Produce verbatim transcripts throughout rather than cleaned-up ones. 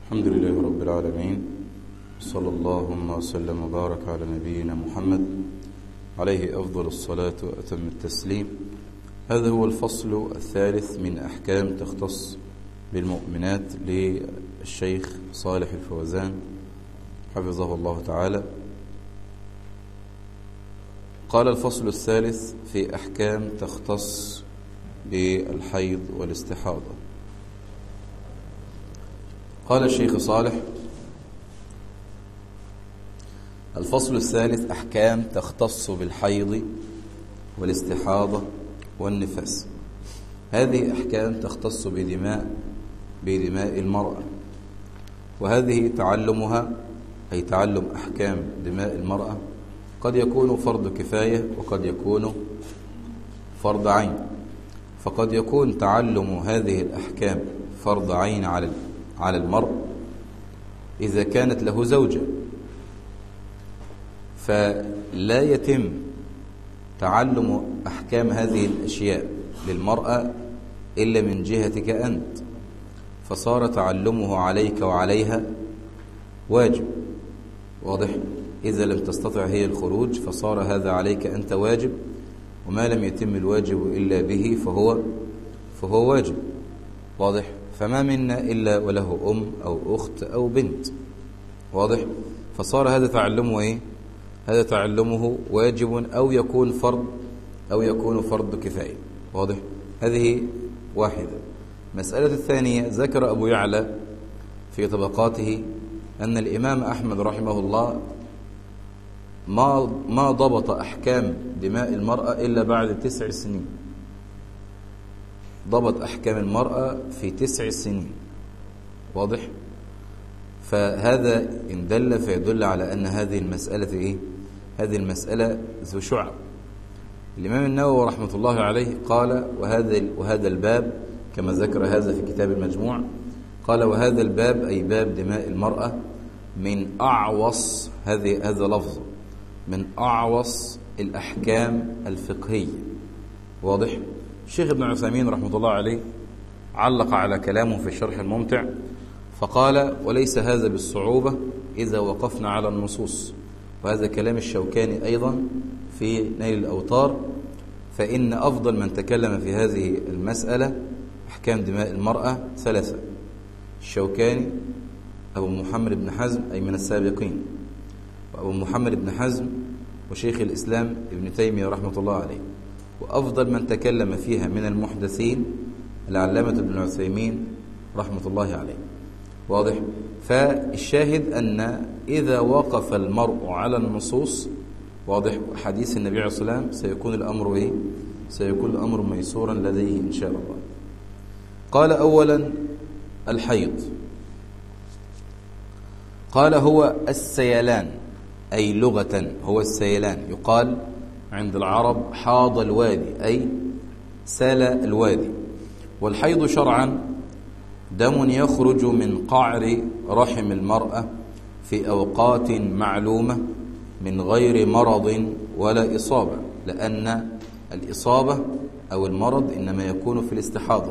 الحمد لله رب العالمين، صلى اللهم وسلم وبارك على نبينا محمد عليه أفضل الصلاة وأتم التسليم. هذا هو الفصل الثالث من أحكام تختص بالمؤمنات للشيخ صالح الفوزان حفظه الله تعالى. قال الفصل الثالث في أحكام تختص بالحيض والاستحاضة. قال الشيخ صالح: الفصل الثالث أحكام تختص بالحيض والاستحاضة والنفاس. هذه أحكام تختص بدماء بدماء المرأة، وهذه تعلمها أي تعلم أحكام دماء المرأة قد يكون فرض كفاية وقد يكون فرض عين. فقد يكون تعلم هذه الأحكام فرض عين على على المرء إذا كانت له زوجة، فلا يتم تعلم أحكام هذه الأشياء للمرأة إلا من جهتك أنت، فصار تعلمه عليك وعليها واجب. واضح؟ إذا لم تستطع هي الخروج فصار هذا عليك أنت واجب، وما لم يتم الواجب إلا به فهو فهو واجب. واضح؟ فما منا إلا وله أم أو أخت أو بنت. واضح؟ فصار هذا تعلمه إيه؟ هذا تعلمه واجب أو يكون فرض أو يكون فرض كفاية. واضح؟ هذه واحدة. مسألة الثانية، ذكر أبو يعلى في طبقاته أن الإمام أحمد رحمه الله ما ما ضبط أحكام دماء المرأة إلا بعد تسع سنين. ضبط أحكام المرأة في تسع سنين. واضح؟ فهذا إن دل فيدل على أن هذه المسألة إيه؟ هذه المسألة ذو شعب. الإمام النووي رحمة الله عليه قال: وهذا وهذا الباب، كما ذكر هذا في كتاب المجموع، قال: وهذا الباب أي باب دماء المرأة من أعوص، هذه هذا لفظ، من أعوص الأحكام الفقهية. واضح؟ الشيخ ابن عثيمين رحمة الله عليه علق على كلامه في الشرح الممتع فقال: وليس هذا بالصعوبة إذا وقفنا على النصوص. وهذا كلام الشوكاني أيضا في نيل الأوطار، فإن أفضل من تكلم في هذه المسألة أحكام دماء المرأة ثلاثة: الشوكاني، أبو محمد بن حزم أي من السابقين، وأبو محمد بن حزم، وشيخ الإسلام ابن تيمية رحمة الله عليه. وأفضل من تكلم فيها من المحدثين العلامة ابن عثيمين رحمة الله عليه. واضح؟ فالشاهد أن إذا وقف المرء على النصوص، واضح، حديث النبي عليه الصلاة والسلام، سيكون الأمر إيه؟ سيكون الأمر ميسورا لديه إن شاء الله. قال: أولا الحيض. قال: هو السيلان، أي لغة هو السيلان. يقال عند العرب حاض الوادي، أي سال الوادي. والحيض شرعا دم يخرج من قعر رحم المرأة في أوقات معلومة من غير مرض ولا إصابة، لأن الإصابة أو المرض إنما يكون في الاستحاضة،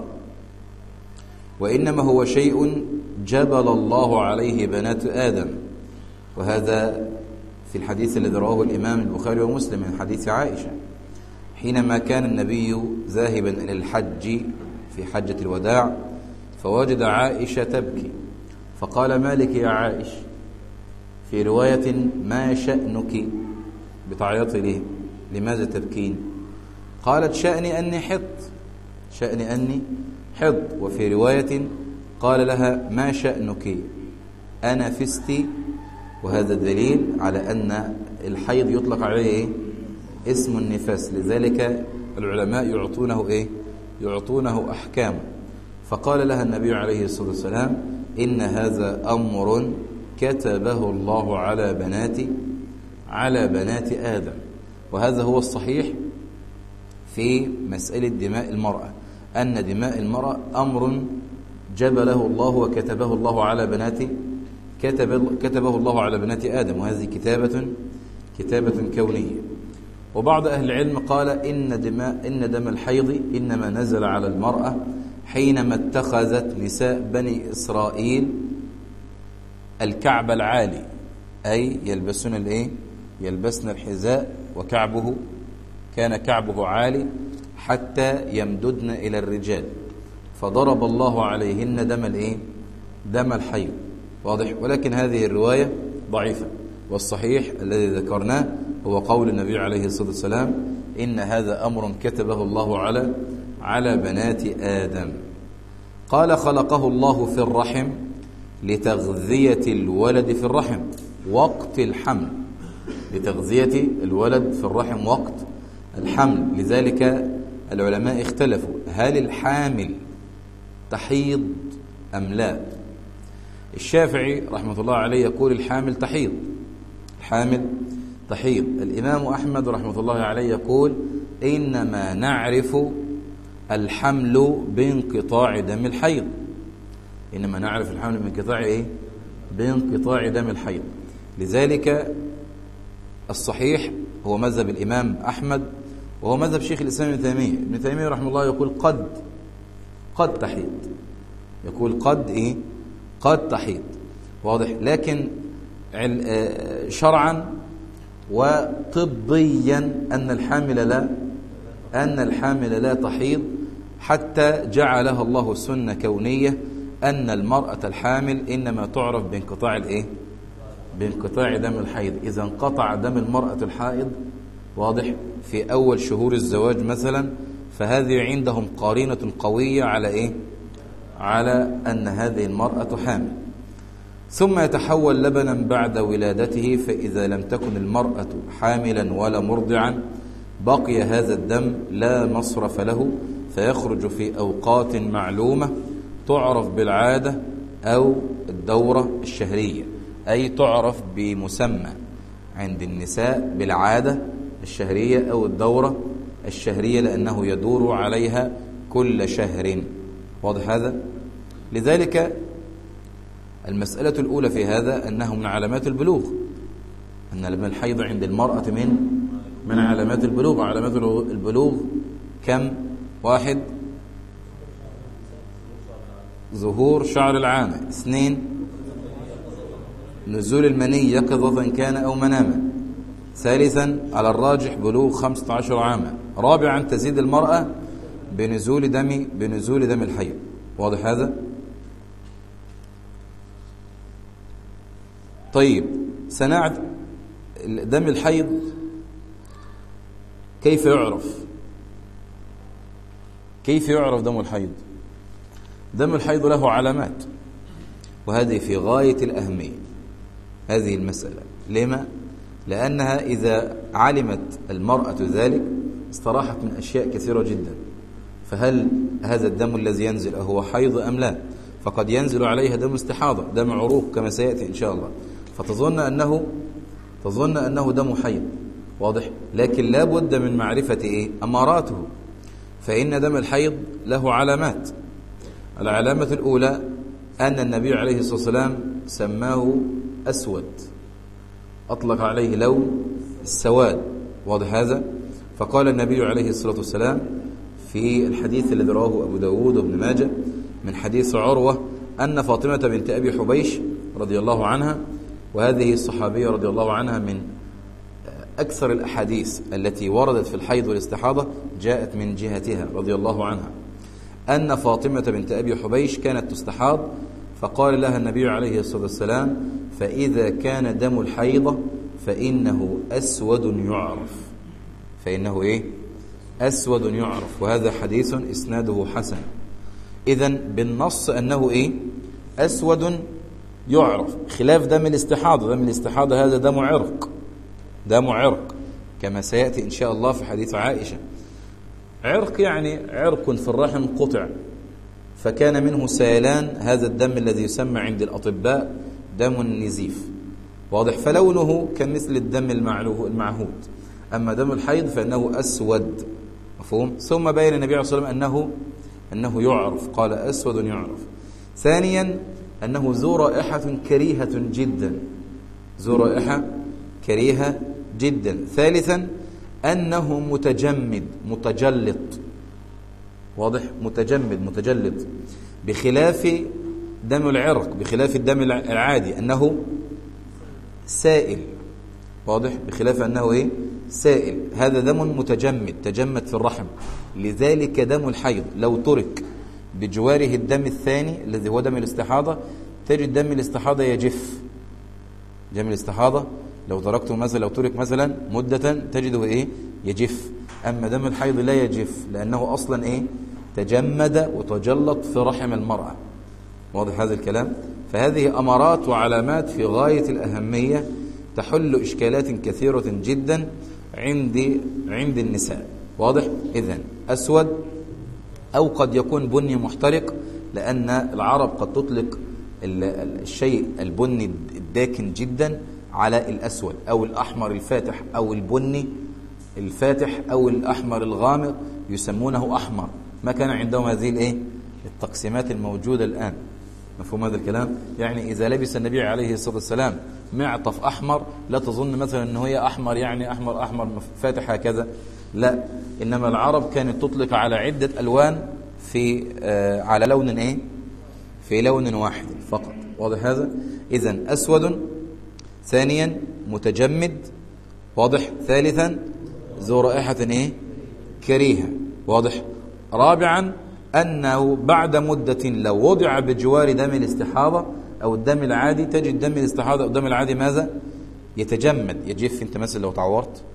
وإنما هو شيء جبل الله عليه بنات آدم. وهذا في الحديث الذي رواه الإمام البخاري ومسلم من حديث عائشة، حينما كان النبي ذاهبا إلى الحج في حجة الوداع فوجد عائشة تبكي، فقال: ما لك يا عائش؟ في رواية: ما شأنك بتعيطي ليه؟ لماذا تبكين؟ قالت: شأني أني حض، شأني أني حض. وفي رواية قال لها: ما شأنك؟ أنا فستي. وهذا دليل على أن الحيض يطلق عليه إيه؟ اسم النفاس، لذلك العلماء يعطونه إيه؟ يعطونه أحكام. فقال لها النبي عليه الصلاة والسلام: إن هذا أمر كتبه الله على بنات على بنات آدم. وهذا هو الصحيح في مسألة دماء المرأة، أن دماء المرأة أمر جبله الله وكتبه الله على بنات كتب كتبه الله على بنات آدم، وهذه كتابة كتابة كونية. وبعض أهل العلم قال إن دماء إن دم الحيض إنما نزل على المرأة حينما اتخذت نساء بني إسرائيل الكعب العالي، أي يلبسون الإيه؟ يلبسن الحذاء وكعبه كان كعبه عالي حتى يمددن إلى الرجال، فضرب الله عليهن دم الإيه؟ دم الحيض. واضح؟ ولكن هذه الرواية ضعيفة، والصحيح الذي ذكرناه هو قول النبي عليه الصلاة والسلام: إن هذا أمر كتبه الله على على بنات آدم. قال: خلقه الله في الرحم لتغذية الولد في الرحم وقت الحمل، لتغذية الولد في الرحم وقت الحمل. لذلك العلماء اختلفوا: هل الحامل تحيض أم لا؟ الشافعي رحمة الله عليه يقول الحامل تحيض، الحامل تحيض. الإمام أحمد رحمة الله عليه يقول: إنما نعرف الحمل بانقطاع دم الحيض، إنما نعرف الحمل بانقطاع إيه؟ بانقطاع دم الحيض. لذلك الصحيح هو مذهب الإمام أحمد، وهو مذهب شيخ الإسلام ابن تيمية. ابن تيمية رحمه الله يقول قد قد تحيض، يقول قد إيه؟ قد تحيض. واضح؟ لكن شرعا وطبيا أن الحامل لا أن الحامل لا تحيض، حتى جعلها الله سنة كونية أن المرأة الحامل إنما تعرف بانقطاع الإيه؟ بانقطاع دم الحيض. إذا انقطع دم المرأة الحائض، واضح، في أول شهور الزواج مثلا، فهذه عندهم قرينة قوية على إيه؟ على أن هذه المرأة حامل. ثم يتحول لبنا بعد ولادته، فإذا لم تكن المرأة حاملا ولا مرضعا بقي هذا الدم لا مصرف له، فيخرج في أوقات معلومة تعرف بالعادة أو الدورة الشهرية، أي تعرف بمسمى عند النساء بالعادة الشهرية أو الدورة الشهرية، لأنه يدور عليها كل شهر. واضح هذا؟ لذلك المسألة الأولى في هذا أنه من علامات البلوغ، أن الحيض عند المرأة من من علامات البلوغ. علامات البلوغ كم؟ واحد، ظهور شعر العانة. اثنين، نزول المني يقظة كان أو مناما. ثالثا على الراجح بلوغ خمسة عشر عاما. رابعا تزيد المرأة بنزول دم بنزول دم الحيض. واضح هذا؟ طيب، سنعد دم الحيض كيف يعرف؟ كيف يعرف دم الحيض؟ دم الحيض له علامات، وهذه في غاية الأهمية هذه المسألة. لما؟ لأنها إذا علمت المرأة ذلك استراحت من أشياء كثيرة جدا. فهل هذا الدم الذي ينزل هو حيض أم لا؟ فقد ينزل عليها دم استحاضة، دم عروق كما سيأتي إن شاء الله، فتظن أنه تظن أنه دم حيض. واضح؟ لكن لا بد من معرفة إيه؟ أماراته. فإن دم الحيض له علامات. العلامة الأولى أن النبي عليه الصلاة والسلام سماه أسود، أطلق عليه لون السواد. واضح هذا؟ فقال النبي عليه الصلاة والسلام في الحديث الذي رواه أبو داود وابن ماجه من حديث عروة أن فاطمة بنت أبي حبيش رضي الله عنها، وهذه الصحابية رضي الله عنها من أكثر الأحاديث التي وردت في الحيض والاستحاضة جاءت من جهتها رضي الله عنها، أن فاطمة بنت أبي حبيش كانت تستحاض، فقال لها النبي عليه الصلاة والسلام: فإذا كان دم الحيضة فإنه أسود يعرف. فإنه إيه؟ أسود يعرف. وهذا حديث إسناده حسن. إذن بالنص أنه إيه؟ أسود يعرف، خلاف دم الاستحاضة. دم الاستحاضة هذا دم عرق، دم عرق كما سيأتي إن شاء الله في حديث عائشة. عرق يعني عرق في الرحم قطع، فكان منه سيلان، هذا الدم الذي يسمى عند الأطباء دم النزيف. واضح؟ فلونه كمثل الدم المعهود. أما دم الحيض فإنه أسود. مفهوم؟ ثم بين النبي عليه الصلاة والسلام أنه أنه يعرف، قال أسود يعرف. ثانيا أنه ذو رائحة كريهة جدا، ذو رائحة كريهة جدا. ثالثا أنه متجمد متجلط. واضح؟ متجمد متجلط، بخلاف دم العرق بخلاف الدم العادي أنه سائل، واضح، بخلاف أنه إيه؟ سائل. هذا دم متجمد تجمد في الرحم. لذلك دم الحيض لو ترك بجواره الدم الثاني الذي هو دم الاستحاضة تجد دم الاستحاضة يجف. دم الاستحاضة لو تركته مثلا لو ترك مثلا مدة تجده إيه؟ يجف. أما دم الحيض لا يجف لأنه أصلا إيه؟ تجمد وتجلط في رحم المرأة. واضح هذا الكلام؟ فهذه أمارات وعلامات في غاية الأهمية تحل إشكالات كثيرة جدا عند عند النساء. واضح؟ إذن أسود أو قد يكون بني محترق، لأن العرب قد تطلق الشيء البني الداكن جدا على الأسود أو الأحمر الفاتح أو البني الفاتح أو الأحمر الغامق يسمونه أحمر. ما كان عندهم هذه الإيه؟ التقسيمات الموجودة الآن. مفهوم هذا الكلام؟ يعني إذا لبس النبي عليه الصلاة والسلام معطف أحمر لا تظن مثلا أنه هي أحمر يعني أحمر أحمر فاتح هكذا، لا، إنما العرب كانت تطلق على عدة ألوان في آه على لون إيه؟ في لون واحد فقط. واضح هذا؟ إذن أسود. ثانيا متجمد. واضح؟ ثالثا ذو رائحة إيه؟ كريهة. واضح؟ رابعا أنه بعد مدة لو وضع بجوار دم الاستحاضة أو الدم العادي تجد دم الاستحاضة أو الدم العادي ماذا؟ يتجمد يجف. أنت مثلا لو تعورت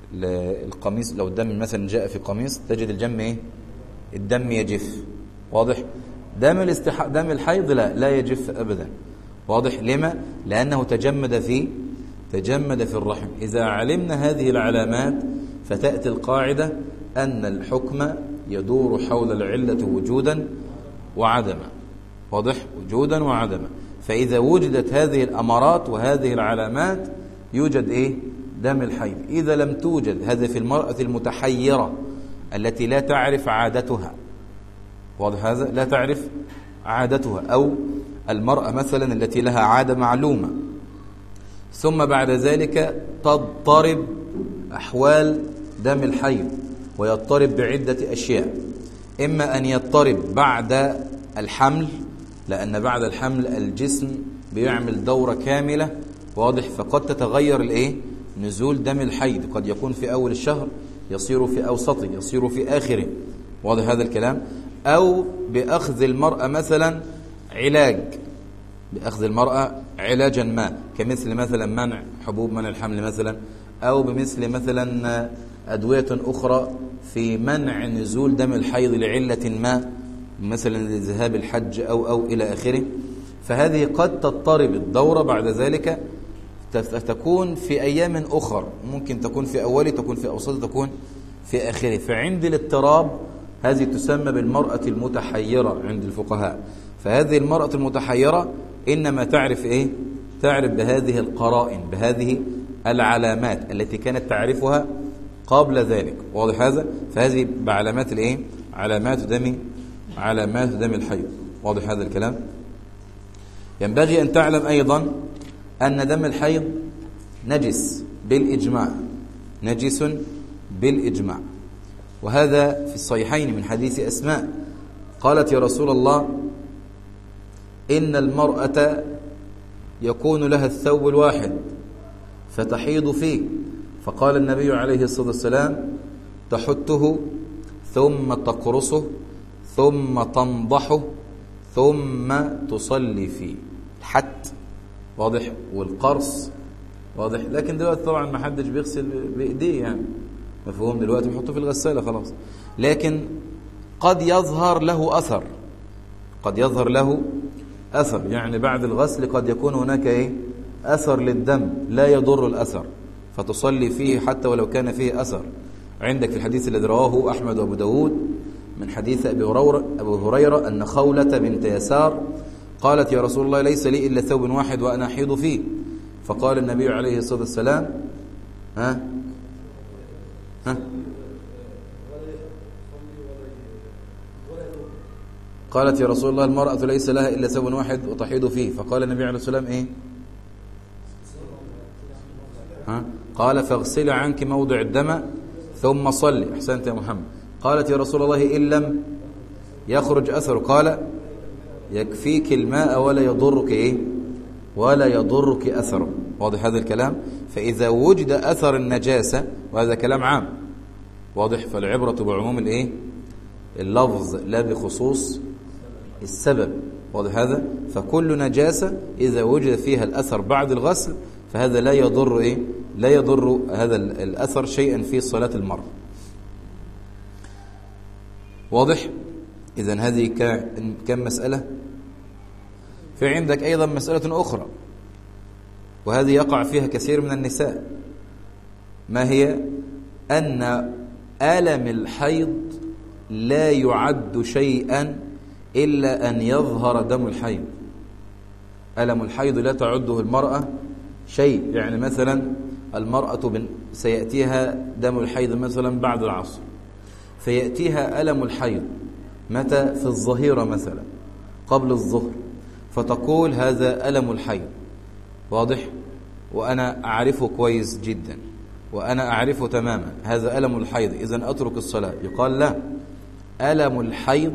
القميص، لو الدم مثلا جاء في قميص تجد الجم إيه؟ الدم يجف. واضح؟ دم الاستح... دم الحيض لا لا يجف أبدا. واضح؟ لما؟ لأنه تجمد في تجمد في الرحم. إذا علمنا هذه العلامات فتأتي القاعدة أن الحكم يدور حول العلة وجودا وعدما. واضح؟ وجودا وعدما. فإذا وجدت هذه الأمارات وهذه العلامات يوجد إيه؟ دم الحيض. إذا لم توجد، هذا في المرأة المتحيرة التي لا تعرف عادتها. واضح هذا؟ لا تعرف عادتها. أو المرأة مثلا التي لها عادة معلومة ثم بعد ذلك تضطرب أحوال دم الحيض، ويضطرب بعدة أشياء. إما أن يضطرب بعد الحمل، لأن بعد الحمل الجسم بيعمل دورة كاملة. واضح؟ فقد تتغير الإيه؟ نزول دم الحيض، قد يكون في أول الشهر يصير في أوسطه يصير في آخره. واضح هذا الكلام؟ أو بأخذ المرأة مثلا علاج، بأخذ المرأة علاجا ما، كمثل مثلا منع حبوب منع الحمل مثلا، أو بمثل مثلا أدوية أخرى في منع نزول دم الحيض لعلة ما، مثلا لذهاب الحج أو أو إلى آخره. فهذه قد تضطرب الدورة بعد ذلك، تكون في أيام أخر، ممكن تكون في أوله، تكون في أوسطه، تكون في آخره. فعند الاضطراب هذه تسمى بالمرأة المتحيرة عند الفقهاء. فهذه المرأة المتحيرة إنما تعرف إيه؟ تعرف بهذه القرائن، بهذه العلامات التي كانت تعرفها قبل ذلك. واضح هذا؟ فهذه بعلامات الإيه؟ علامات دم علامات دم الحيض. واضح هذا الكلام؟ ينبغي أن تعلم أيضا أن دم الحيض نجس بالإجماع، نجس بالإجماع. وهذا في الصحيحين من حديث أسماء قالت: يا رسول الله، إن المرأة يكون لها الثوب الواحد فتحيض فيه، فقال النبي عليه الصلاة والسلام: تحته ثم تقرصه ثم تنضحه ثم تصلي فيه. الحت واضح، والقرص واضح. لكن دلوقتي طبعا ما حدش بيغسل بإيديه، يعني مفهوم، دلوقتي بيحطه في الغسالة خلاص. لكن قد يظهر له أثر، قد يظهر له أثر، يعني بعد الغسل قد يكون هناك إيه؟ أثر للدم لا يضر الأثر، فتصلي فيه حتى ولو كان فيه أثر. عندك في الحديث الذي رواه أحمد وأبو داود من حديث أبي هريرة, أبو هريرة أن خولة بنت يسار قالت: يا رسول الله، ليس لي إلا ثوب واحد وأنا أحيض فيه. فقال النبي عليه الصلاة والسلام: ها ها قالت: يا رسول الله، المرأة ليس لها إلا ثوب واحد وتحيض فيه. فقال النبي عليه الصلاة والسلام: إيه؟ ها؟ قال: فاغسلي عنك موضع الدم ثم صلي. أحسنت يا محمد. قالت: يا رسول الله، إن لم يخرج أثر. قال: يكفيك الماء ولا يضرك إيه؟ ولا يضرك أثره. واضح هذا الكلام؟ فإذا وجد أثر النجاسة، وهذا كلام عام واضح، فالعبرة بعموم الإيه؟ اللفظ لا بخصوص السبب. واضح هذا؟ فكل نجاسة إذا وجد فيها الأثر بعد الغسل فهذا لا يضر إيه؟ لا يضر هذا الأثر شيئا في صلاة المرء. واضح؟ إذن هذه كم مسألة؟ في عندك أيضا مسألة أخرى، وهذه يقع فيها كثير من النساء، ما هي؟ أن ألم الحيض لا يعد شيئا إلا أن يظهر دم الحيض. ألم الحيض لا تعده المرأة شيء، يعني مثلا المرأة سيأتيها دم الحيض مثلا بعد العصر، فيأتيها ألم الحيض متى؟ في الظهيرة مثلا قبل الظهر، فتقول هذا ألم الحيض. واضح؟ وأنا أعرفه كويس جدا وأنا أعرفه تماما، هذا ألم الحيض، إذن أترك الصلاة. يقال لا، ألم الحيض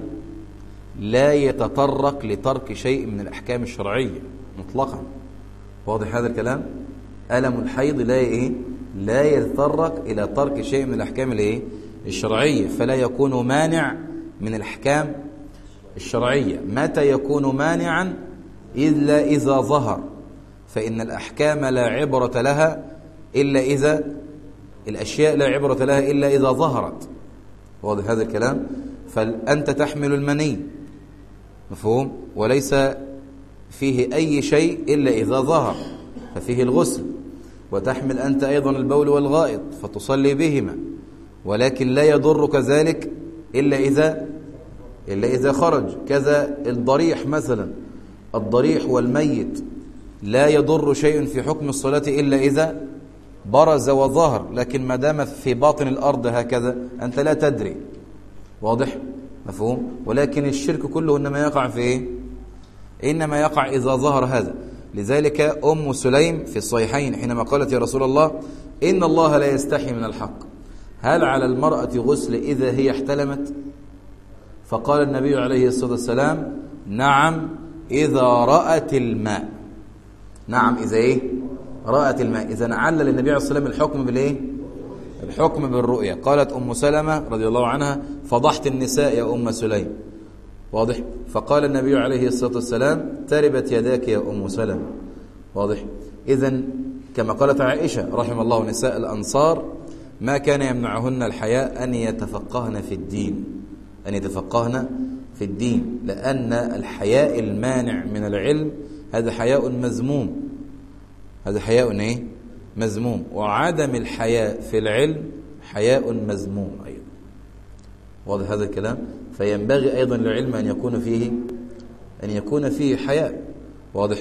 لا يتطرق لترك شيء من الأحكام الشرعية مطلقا. واضح هذا الكلام؟ ألم الحيض لا إيه؟ لا يتطرق إلى ترك شيء من الأحكام الإيه؟ الشرعية، فلا يكون مانع من الأحكام الشرعية. متى يكون مانعا؟ إلا إذا ظهر، فإن الأحكام لا عبرة لها إلا إذا الأشياء لا عبرة لها إلا إذا ظهرت. واضح هذا الكلام؟ فأنت تحمل المني، مفهوم؟ وليس فيه أي شيء إلا إذا ظهر ففيه الغسل، وتحمل أنت أيضا البول والغائط فتصلي بهما، ولكن لا يضرك ذلك إلا إذا إلا إذا خرج. كذا الضريح مثلا، الضريح والميت لا يضر شيء في حكم الصلاة إلا إذا برز وظهر، لكن ما دام في باطن الأرض هكذا أنت لا تدري. واضح؟ مفهوم؟ ولكن الشرك كله إنما يقع في إيه؟ إنما يقع إذا ظهر هذا. لذلك أم سليم في الصحيحين حينما قالت يا رسول الله إن الله لا يستحي من الحق، هل على المرأة غسل إذا هي احتلمت؟ فقال النبي عليه الصلاة والسلام نعم إذا رأت الماء. نعم إذا إيه؟ رأت الماء. إذا علل النبي عليه الصلاة والسلام الحكم بالإيه؟ الحكم بالرؤية. قالت أم سلمة رضي الله عنها فضحت النساء يا أم سليم. واضح؟ فقال النبي عليه الصلاة والسلام تربت يداك يا أم سلمة. واضح؟ إذن كما قالت عائشة رحم الله نساء الأنصار ما كان يمنعهن الحياء أن يتفقهن في الدين، أن يتفقهن في الدين، لأن الحياء المانع من العلم هذا حياء مذموم، هذا حياء إيه؟ مذموم. وعدم الحياء في العلم حياء مذموم أيضا. واضح هذا الكلام؟ فينبغي أيضا للعلم أن يكون فيه أن يكون فيه حياء. واضح؟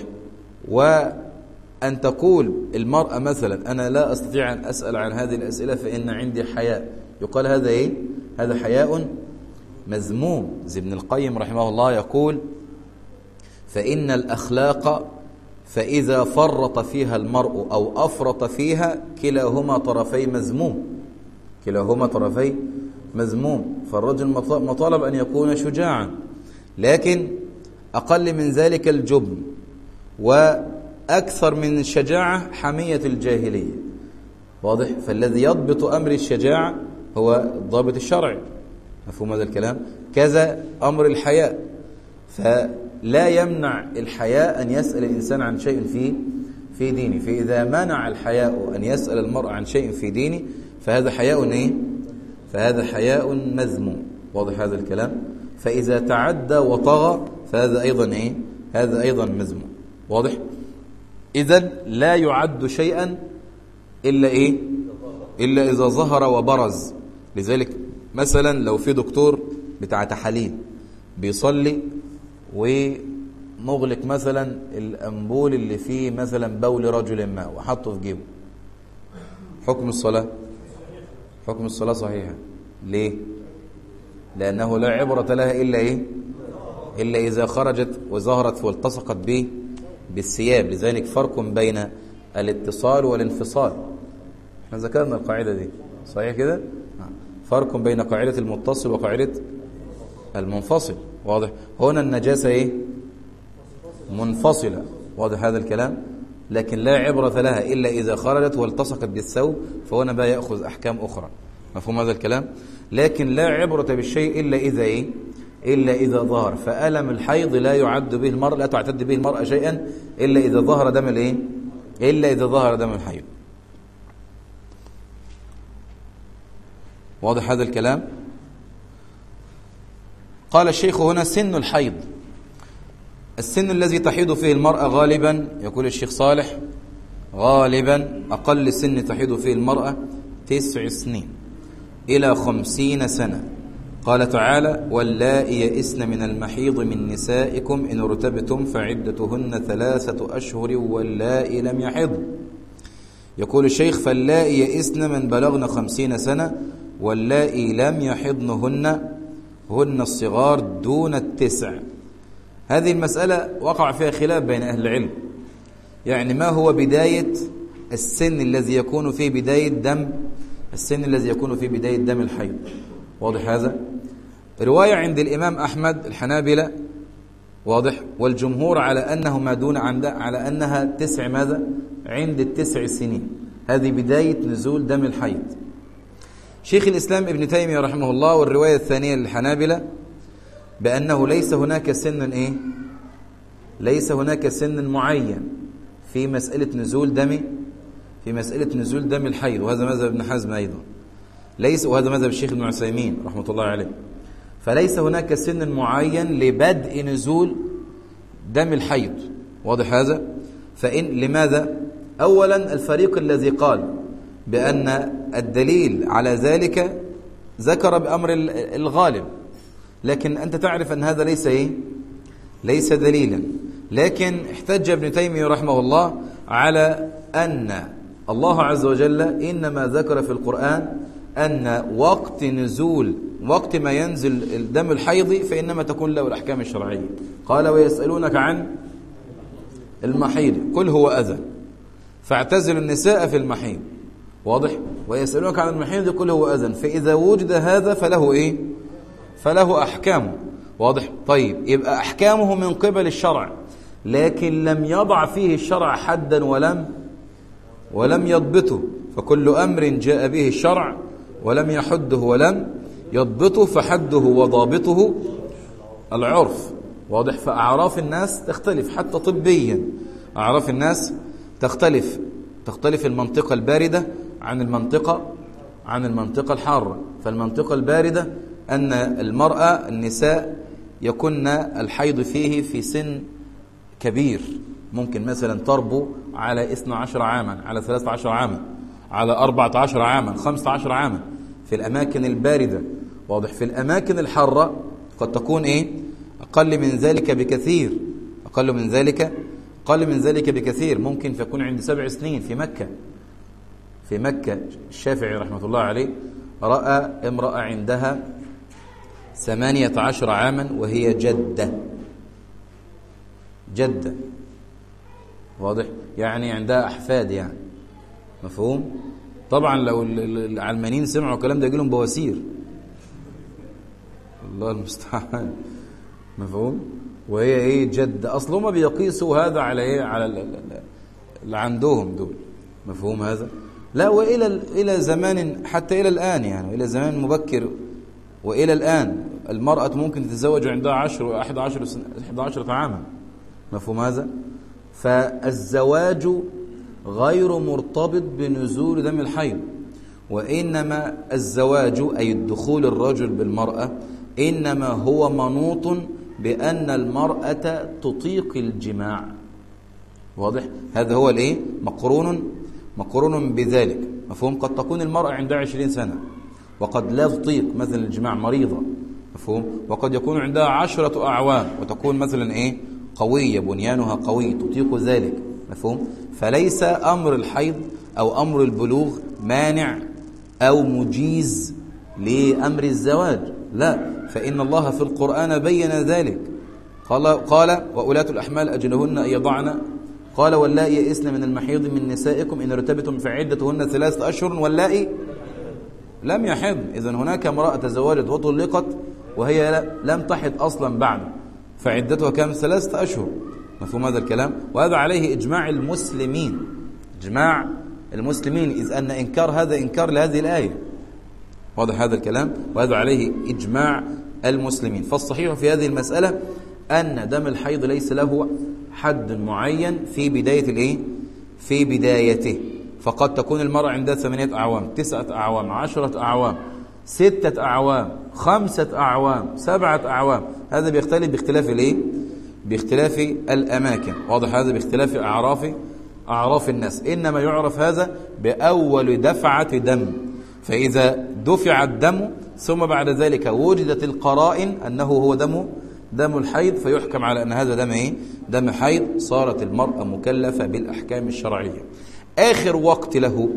وأن تقول المرأة مثلا أنا لا أستطيع أن أسأل عن هذه الأسئلة فإن عندي حياء، يقال هذا إيه؟ هذا حياء مذموم. زي ابن القيم رحمه الله يقول فإن الأخلاق فإذا فرط فيها المرء أو أفرط فيها كلاهما طرفي مذموم، كلاهما طرفي مذموم. فالرجل مطالب أن يكون شجاعا، لكن أقل من ذلك الجبن، وأكثر من الشجاعة حمية الجاهلية. واضح؟ فالذي يضبط أمر الشجاعة هو الضابط الشرعي، مفهوم هذا الكلام؟ كذا أمر الحياء، فلا يمنع الحياء أن يسأل الإنسان عن شيء في في دينه. فإذا منع الحياء أن يسأل المرء عن شيء في دينه فهذا حياء إيه؟ فهذا حياء مذموم. واضح هذا الكلام؟ فإذا تعدى وطغى فهذا أيضا إيه؟ هذا أيضا مذموم. واضح؟ إذن لا يعد شيئا إلا إيه؟ إلا إذا ظهر وبرز. لذلك مثلا لو في دكتور بتاع تحاليل بيصلي ومغلق مثلا الأنبول اللي فيه مثلا بول رجل ما وحطه في جيبه، حكم الصلاة حكم الصلاة صحيحة. ليه؟ لأنه لا عبرة لها إلا إيه؟ إلا إذا خرجت وظهرت والتصقت به بالثياب. لذلك فرق بين الاتصال والانفصال، احنا ذكرنا القاعدة دي صحيح كده؟ فرق بين قاعدة المتصل وقاعدة المنفصل. واضح؟ هنا النجاسة إيه؟ منفصلة، واضح هذا الكلام؟ لكن لا عبرة لها إلا إذا خرجت والتصقت بالثوب، فهنا بقى يأخذ أحكام أخرى. مفهوم هذا الكلام؟ لكن لا عبرة بالشيء إلا إذا إيه؟ إلا إذا ظهر. فألم الحيض لا يعد به المرأة، لا تعتد به المرأة شيئا إلا إذا ظهر دم الإيه؟ إلا إذا ظهر دم الحيض. واضح هذا الكلام؟ قال الشيخ هنا سن الحيض، السن الذي تحيض فيه المرأة غالبا، يقول الشيخ صالح غالبا أقل سن تحيض فيه المرأة تسع سنين إلى خمسين سنة. قال تعالى: واللائي يئسن من المحيض من نسائكم إن ارتبتم فعدتهن ثلاثة أشهر واللائي لم يحضن. يقول الشيخ: فاللائي يئسن من بلغن خمسين سنة واللائي لم يحضنهن هن الصغار دون التسع. هذه المسألة وقع فيها خلاف بين أهل العلم، يعني ما هو بداية السن الذي يكون فيه بداية دم السن الذي يكون فيه بداية دم الحيض. واضح هذا؟ رواية عند الإمام أحمد الحنابلة، واضح، والجمهور على أنه ما دون عند على أنها تسع ماذا؟ عند التسع سنين، هذه بداية نزول دم الحيض. شيخ الإسلام ابن تيمية رحمه الله والرواية الثانية للحنابلة بأنه ليس هناك سن إيه؟ ليس هناك سن معين في مسألة نزول دم في مسألة نزول دم الحيض، وهذا مذهب ابن حزم أيضا، ليس وهذا مذهب الشيخ ابن عثيمين رحمة الله عليه. فليس هناك سن معين لبدء نزول دم الحيض. واضح هذا؟ فإن لماذا؟ أولا الفريق الذي قال بأن الدليل على ذلك ذكر بأمر الغالب، لكن أنت تعرف أن هذا ليس إيه؟ ليس دليلا. لكن احتج ابن تيمية رحمه الله على أن الله عز وجل إنما ذكر في القرآن أن وقت نزول وقت ما ينزل دم الحيض فإنما تكون له الأحكام الشرعية. قال: ويسألونك عن المحيض قل هو أذى فاعتزلوا النساء في المحيض. واضح؟ ويسألونك عن المحيض قل هو أذى، فإذا وجد هذا فله إيه؟ فله أحكامه. واضح؟ طيب، يبقى أحكامه من قبل الشرع، لكن لم يضع فيه الشرع حدا ولم ولم يضبطه. فكل أمر جاء به الشرع ولم يحده ولم يضبطه فحده وضابطه العرف. واضح؟ فأعراف الناس تختلف حتى طبيا، أعراف الناس تختلف تختلف المنطقة الباردة عن المنطقة عن المنطقة الحارة. فالمنطقة الباردة أن المرأة النساء يكن الحيض فيه في سن كبير، ممكن مثلا تربو على اثنا عشر عاما، على ثلاثة عشر عاما، على أربعة عشر عاما، خمسة عشر عاما في الأماكن الباردة. واضح؟ في الأماكن الحارة قد تكون إيه؟ أقل من ذلك بكثير أقل من ذلك أقل من ذلك بكثير ممكن فيكون عند سبع سنين. في مكة في مكة الشافعي رحمة الله عليه رأى امرأة عندها ثمانية عشر عاما وهي جدة جدة واضح؟ يعني عندها أحفاد يعني. مفهوم؟ طبعا لو العلمانيين سمعوا الكلام ده يجي لهم بواسير، الله المستعان. مفهوم؟ وهي ايه؟ جدة. اصل هم بيقيسوا هذا على ايه؟ على اللي عندهم دول. مفهوم هذا؟ لا، والى الى زمان حتى الى الان، يعني الى زمان مبكر والى الان المرأة ممكن تتزوج عندها عشر واحد عشر احدى عشرة عاما. مفهوم هذا؟ فالزواج غير مرتبط بنزول دم الحيض، وإنما الزواج أي الدخول الرجل بالمرأة إنما هو منوط بأن المرأة تطيق الجماع. واضح؟ هذا هو الايه؟ مقرون مقرون بذلك. مفهوم؟ قد تكون المرأة عندها عشرين سنة وقد لا تطيق مثلا الجماع، مريضة. مفهوم؟ وقد يكون عندها عشرة أعوام وتكون مثلا ايه؟ قوية، بنيانها قوي تطيق ذلك. مفهوم؟ فليس أمر الحيض أو أمر البلوغ مانع أو مجيز لأمر الزواج، لا، فإن الله في القرآن بين ذلك. قال قال وأولاة الأحمال أجلهن أن يضعن، قال واللائي يئسن من المحيض من نسائكم إن ارتبتم فعدتهن ثلاثة أشهر واللائي لم يحض. إذن هناك امرأة تزوجت وطلقت وهي لم تحض أصلا بعد، فعدتها كم؟ ثلاثة أشهر. مفهوم هذا الكلام؟ وهذا عليه إجماع المسلمين، إجماع المسلمين، إذ أن إنكار هذا إنكار لهذه الآية. واضح هذا الكلام؟ وهذا عليه إجماع المسلمين. فالصحيح في هذه المسألة أن دم الحيض ليس له حد معين في بداية الإيه؟ في بدايته، فقد تكون المرأة عندها ثمانية أعوام، تسعة أعوام، عشرة أعوام، ستة أعوام، خمسة أعوام، سبعة أعوام. هذا بيختلف باختلاف الإيه؟ باختلاف الأماكن. واضح هذا؟ باختلاف أعراف أعراف الناس. إنما يعرف هذا بأول دفعة دم، فإذا دفع الدم ثم بعد ذلك وجدت القرائن أنه هو دم دم الحيض، فيحكم على أن هذا دم إيه؟ دم حيض، صارت المرأة مكلفة بالأحكام الشرعية. آخر وقت له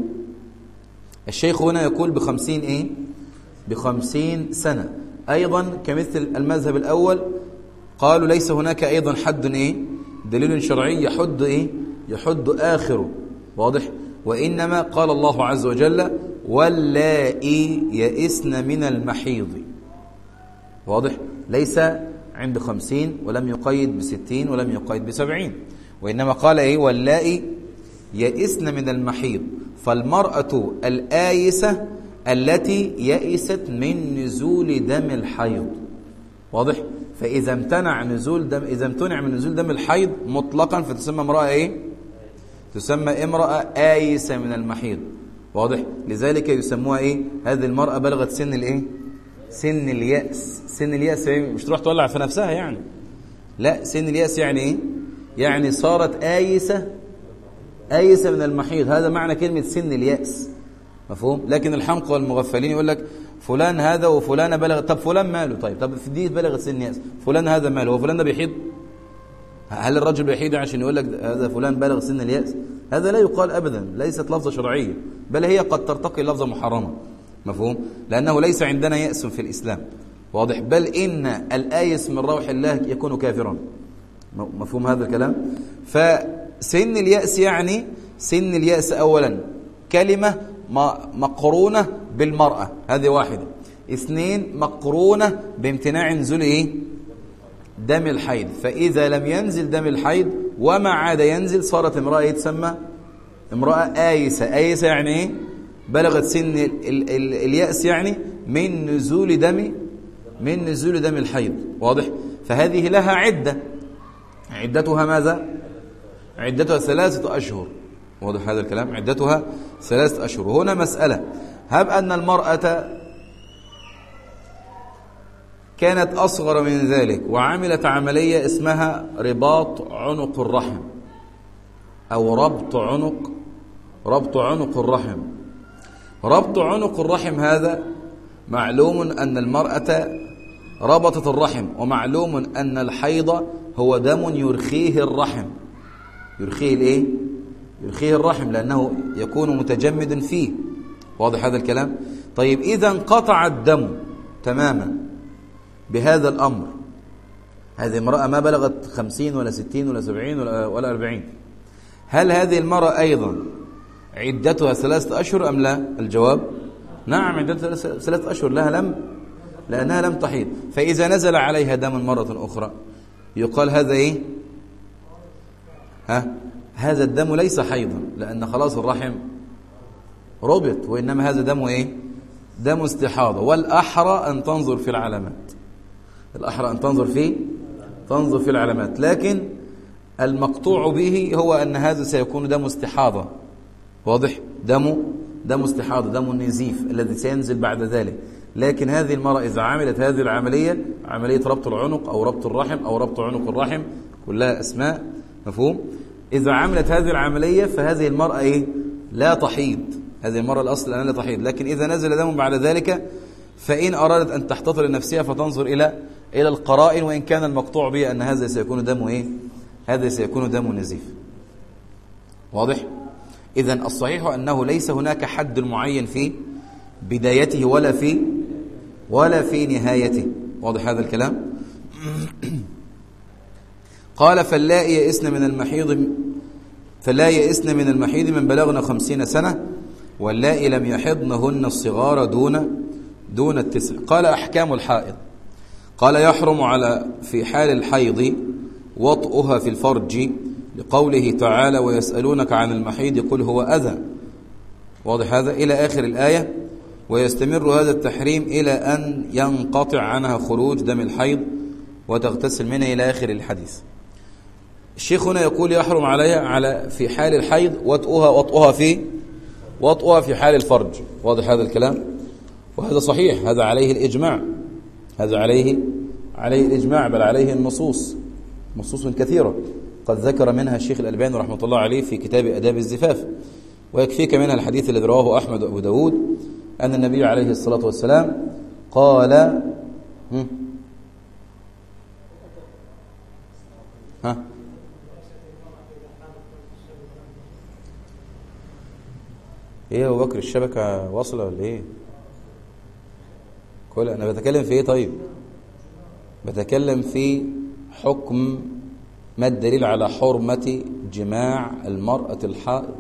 الشيخ هنا يقول بخمسين إيه؟ بخمسين سنة، أيضا كمثل المذهب الأول. قالوا ليس هناك أيضا حد إيه؟ دليل شرعي يحد إيه؟ يحد آخره. واضح؟ وإنما قال الله عز وجل واللائي يئسن من المحيض. واضح؟ ليس عند خمسين، ولم يقيد بستين، ولم يقيد بسبعين، وإنما قال إيه؟ واللائي يئسن من المحيض. فالمرأة الآيسة التي يئست من نزول دم الحيض. واضح؟ فإذا امتنع نزول دم، إذا امتنع من نزول دم الحيض مطلقا فتسمى امرأة إيه؟ تسمى امرأة آيسة من المحيض. واضح؟ لذلك يسموها إيه؟ هذه المرأة بلغت سن الإيه؟ سن اليأس. سن اليأس مش تروح تولع في نفسها يعني، لا، سن اليأس يعني إيه؟ يعني صارت آيسة آيسة من المحيض. هذا معنى كلمة سن اليأس. مفهوم؟ لكن الحمقى والمغفلين يقول لك فلان هذا وفلان بلغ، طب فلان ماله؟ طيب طب في دي بلغت سن اليأس، فلان هذا ماله؟ هو فلان ده بيحيض؟ هل الرجل بيحيض عشان يقول لك هذا فلان بلغ سن اليأس؟ هذا لا يقال أبدا، ليست لفظة شرعية، بل هي قد ترتقي لفظة محرمة. مفهوم؟ لأنه ليس عندنا يأس في الإسلام. واضح؟ بل إن الآيس من روح الله يكون كافرا. مفهوم هذا الكلام؟ فسن اليأس يعني سن اليأس أولا كلمة مقرونة بالمرأة، هذه واحدة. اثنين، مقرونة بامتناع نزول إيه؟ دم الحيض. فإذا لم ينزل دم الحيض وما عاد ينزل صارت امرأة تسمى امرأة آيسة. آيسة يعني إيه؟ بلغت سن ال ال ال اليأس يعني من نزول دم من نزول دم الحيض. واضح؟ فهذه لها عدة، عدتها ماذا؟ عدتها ثلاثة أشهر. واضح هذا الكلام؟ عدتها ثلاثة أشهر. هنا مسألة، هب أن المرأة كانت أصغر من ذلك وعملت عملية اسمها رباط عنق الرحم أو ربط عنق ربط عنق الرحم. ربط عنق الرحم هذا معلوم أن المرأة ربطت الرحم، ومعلوم أن الحيض هو دم يرخيه الرحم. يرخيه الإيه؟ يرخيه الرحم لأنه يكون متجمد فيه. واضح هذا الكلام؟ طيب إذا انقطع الدم تماما بهذا الأمر، هذه امرأة ما بلغت خمسين ولا ستين ولا سبعين ولا أربعين، هل هذه المرأة أيضا عدتها ثلاثة أشهر أم لا؟ الجواب نعم، عدتها ثلاثة أشهر، لها لم لأنها لم تحيض. فإذا نزل عليها دم مرة أخرى يقال هذا إيه؟ ها؟ هذا الدم ليس حيضا، لأن خلاص الرحم ربط، وإنما هذا دم إيه؟ دم استحاضة. والأحرى أن تنظر في العلامات، الأحرى أن تنظر في تنظر في العلامات. لكن المقطوع به هو أن هذا سيكون دم استحاضة. واضح؟ دم دم استحاضة، دم النزيف الذي سينزل بعد ذلك. لكن هذه المرأة إذا عملت هذه العملية، عملية ربط العنق أو ربط الرحم أو ربط عنق الرحم، كلها أسماء. مفهوم؟ إذا عملت هذه العملية فهذه المرأة إيه؟ لا تحيض. هذه المرأة الأصل أنها لا تحيض. لكن إذا نزل دم بعد ذلك فإن أرادت أن تحتضر لنفسها فتنظر إلى إلى القرائن، وإن كان المقطوع به أن هذا سيكون دم إيه؟ هذا سيكون دم نزيف. واضح؟ إذن الصحيح أنه ليس هناك حد معين في بدايته ولا في ولا في نهايته. واضح هذا الكلام؟ قال فلا يئسن من المحيض فلا يئسن من المحيض من بلغنا خمسين سنة واللائي لم يحضنهن الصغار دون دون التسع. قال أحكام الحائض. قال يحرم على في حال الحيض وطئها في الفرج لقوله تعالى ويسألونك عن المحيض قل هو أذى. واضح هذا إلى آخر الآية. ويستمر هذا التحريم إلى أن ينقطع عنها خروج دم الحيض وتغتسل منه إلى آخر الحديث. الشيخ هنا يقول يحرم عليها على في حال الحيض وطئها وطئها في وطئها في حال الفرج. واضح هذا الكلام؟ وهذا صحيح، هذا عليه الإجماع، هذا عليه عليه الإجماع، بل عليه النصوص، نصوص كثيرة قد ذكر منها الشيخ الألباني رحمة الله عليه في كتاب آداب الزفاف. ويكفيك منها الحديث الذي رواه أحمد وأبو داود أن النبي عليه الصلاة والسلام قال ها ايه يا ابو بكر، الشبكة واصلة ولا ايه؟ كل انا بتكلم في ايه؟ طيب بتكلم في حكم ما الدليل على حرمة جماع المرأة الحائض.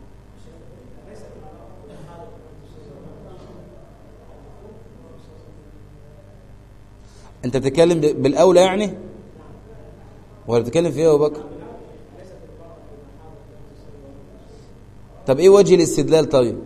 انت بتتكلم بالاولى يعني ولا بتتكلم في ايه يا ابو بكر؟ طب ايه وجه الاستدلال؟ طيب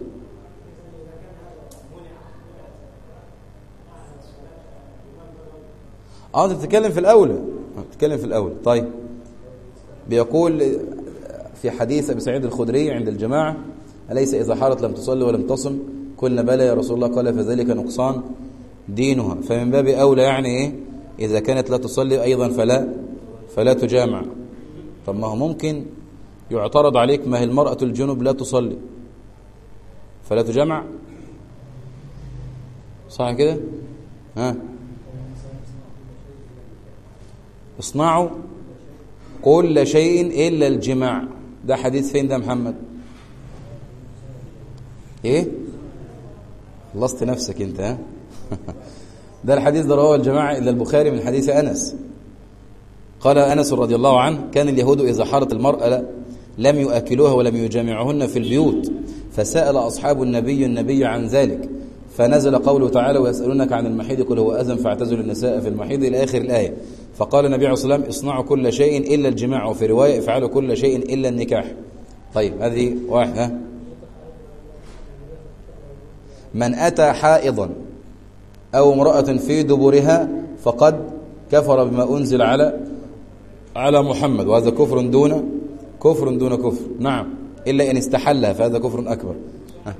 اه انت بتتكلم في الاولى، بتتكلم في الاولى. طيب بيقول في حديث ابي سعيد الخدري عند الجماعه اليس اذا حارت لم تصلي ولم تصم؟ قلنا بلى يا رسول الله، قال فذلك نقصان دينها. فمن باب اولى يعني ايه؟ اذا كانت لا تصلي ايضا فلا فلا تجامع. طب ما هو ممكن يعترض عليك، ما هي المرأة الجنب لا تصلي فلا تجمع، صح كده؟ ها اصنعوا كل شيء إلا الجماع، ده حديث فين ده محمد؟ ايه خلصت نفسك انت ها ده الحديث ده رواه الجماعة إلا البخاري من حديث أنس. قال أنس رضي الله عنه كان اليهود إذا حارت المرأة لم يؤكلوها ولم يجامعهن في البيوت، فسأل أصحاب النبي النبي عن ذلك، فنزل قوله تعالى ويسألونك عن المحيض قل هو أذى فاعتزلوا النساء في المحيض إلى آخر الآية. فقال النبي عليه الصلاة والسلام اصنعوا كل شيء إلا الجماع، وفي رواية افعلوا كل شيء إلا النكاح. طيب هذه واحد. ها من أتى حائضا أو امرأة في دبرها فقد كفر بما أنزل على على محمد، وهذا كفر دون كفر دون كفر. نعم إلا إن استحلها فهذا كفر أكبر. ها.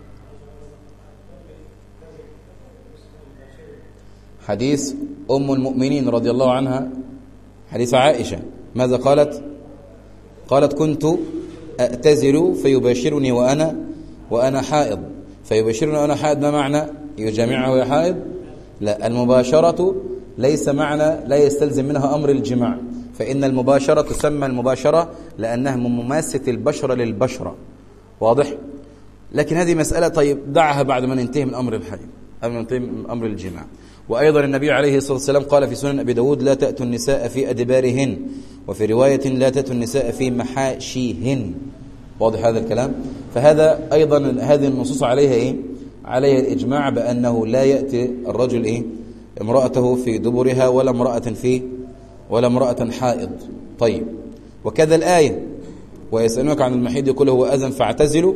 حديث أم المؤمنين رضي الله عنها، حديث عائشة، ماذا قالت؟ قالت كنت أأتزل فيباشرني وأنا وأنا حائض. فيباشرني وأنا حائض ما معنى يجامعه وهي حائض؟ لا، المباشرة ليس معنى لا يستلزم منها أمر الجماع، فإن المباشرة تسمى المباشرة لأنها من مماسة البشرة للبشرة. واضح؟ لكن هذه مسألة طيب دعها بعد ما ننتهي من أمر الحيض، قبل ما ننتهي من أمر الجماع. وأيضا النبي عليه الصلاة والسلام قال في سنن أبي داود لا تأتوا النساء في أدبارهن، وفي رواية لا تأتوا النساء في محاشيهن. واضح هذا الكلام؟ فهذا أيضا هذه النصوص عليها إيه؟ عليها الإجماع بأنه لا يأتي الرجل إيه؟ امرأته في دبرها ولا امرأة في ولا امرأة حائض. طيب وكذا الآية ويسألونك عن المحيض قل هو أذى فاعتزلوا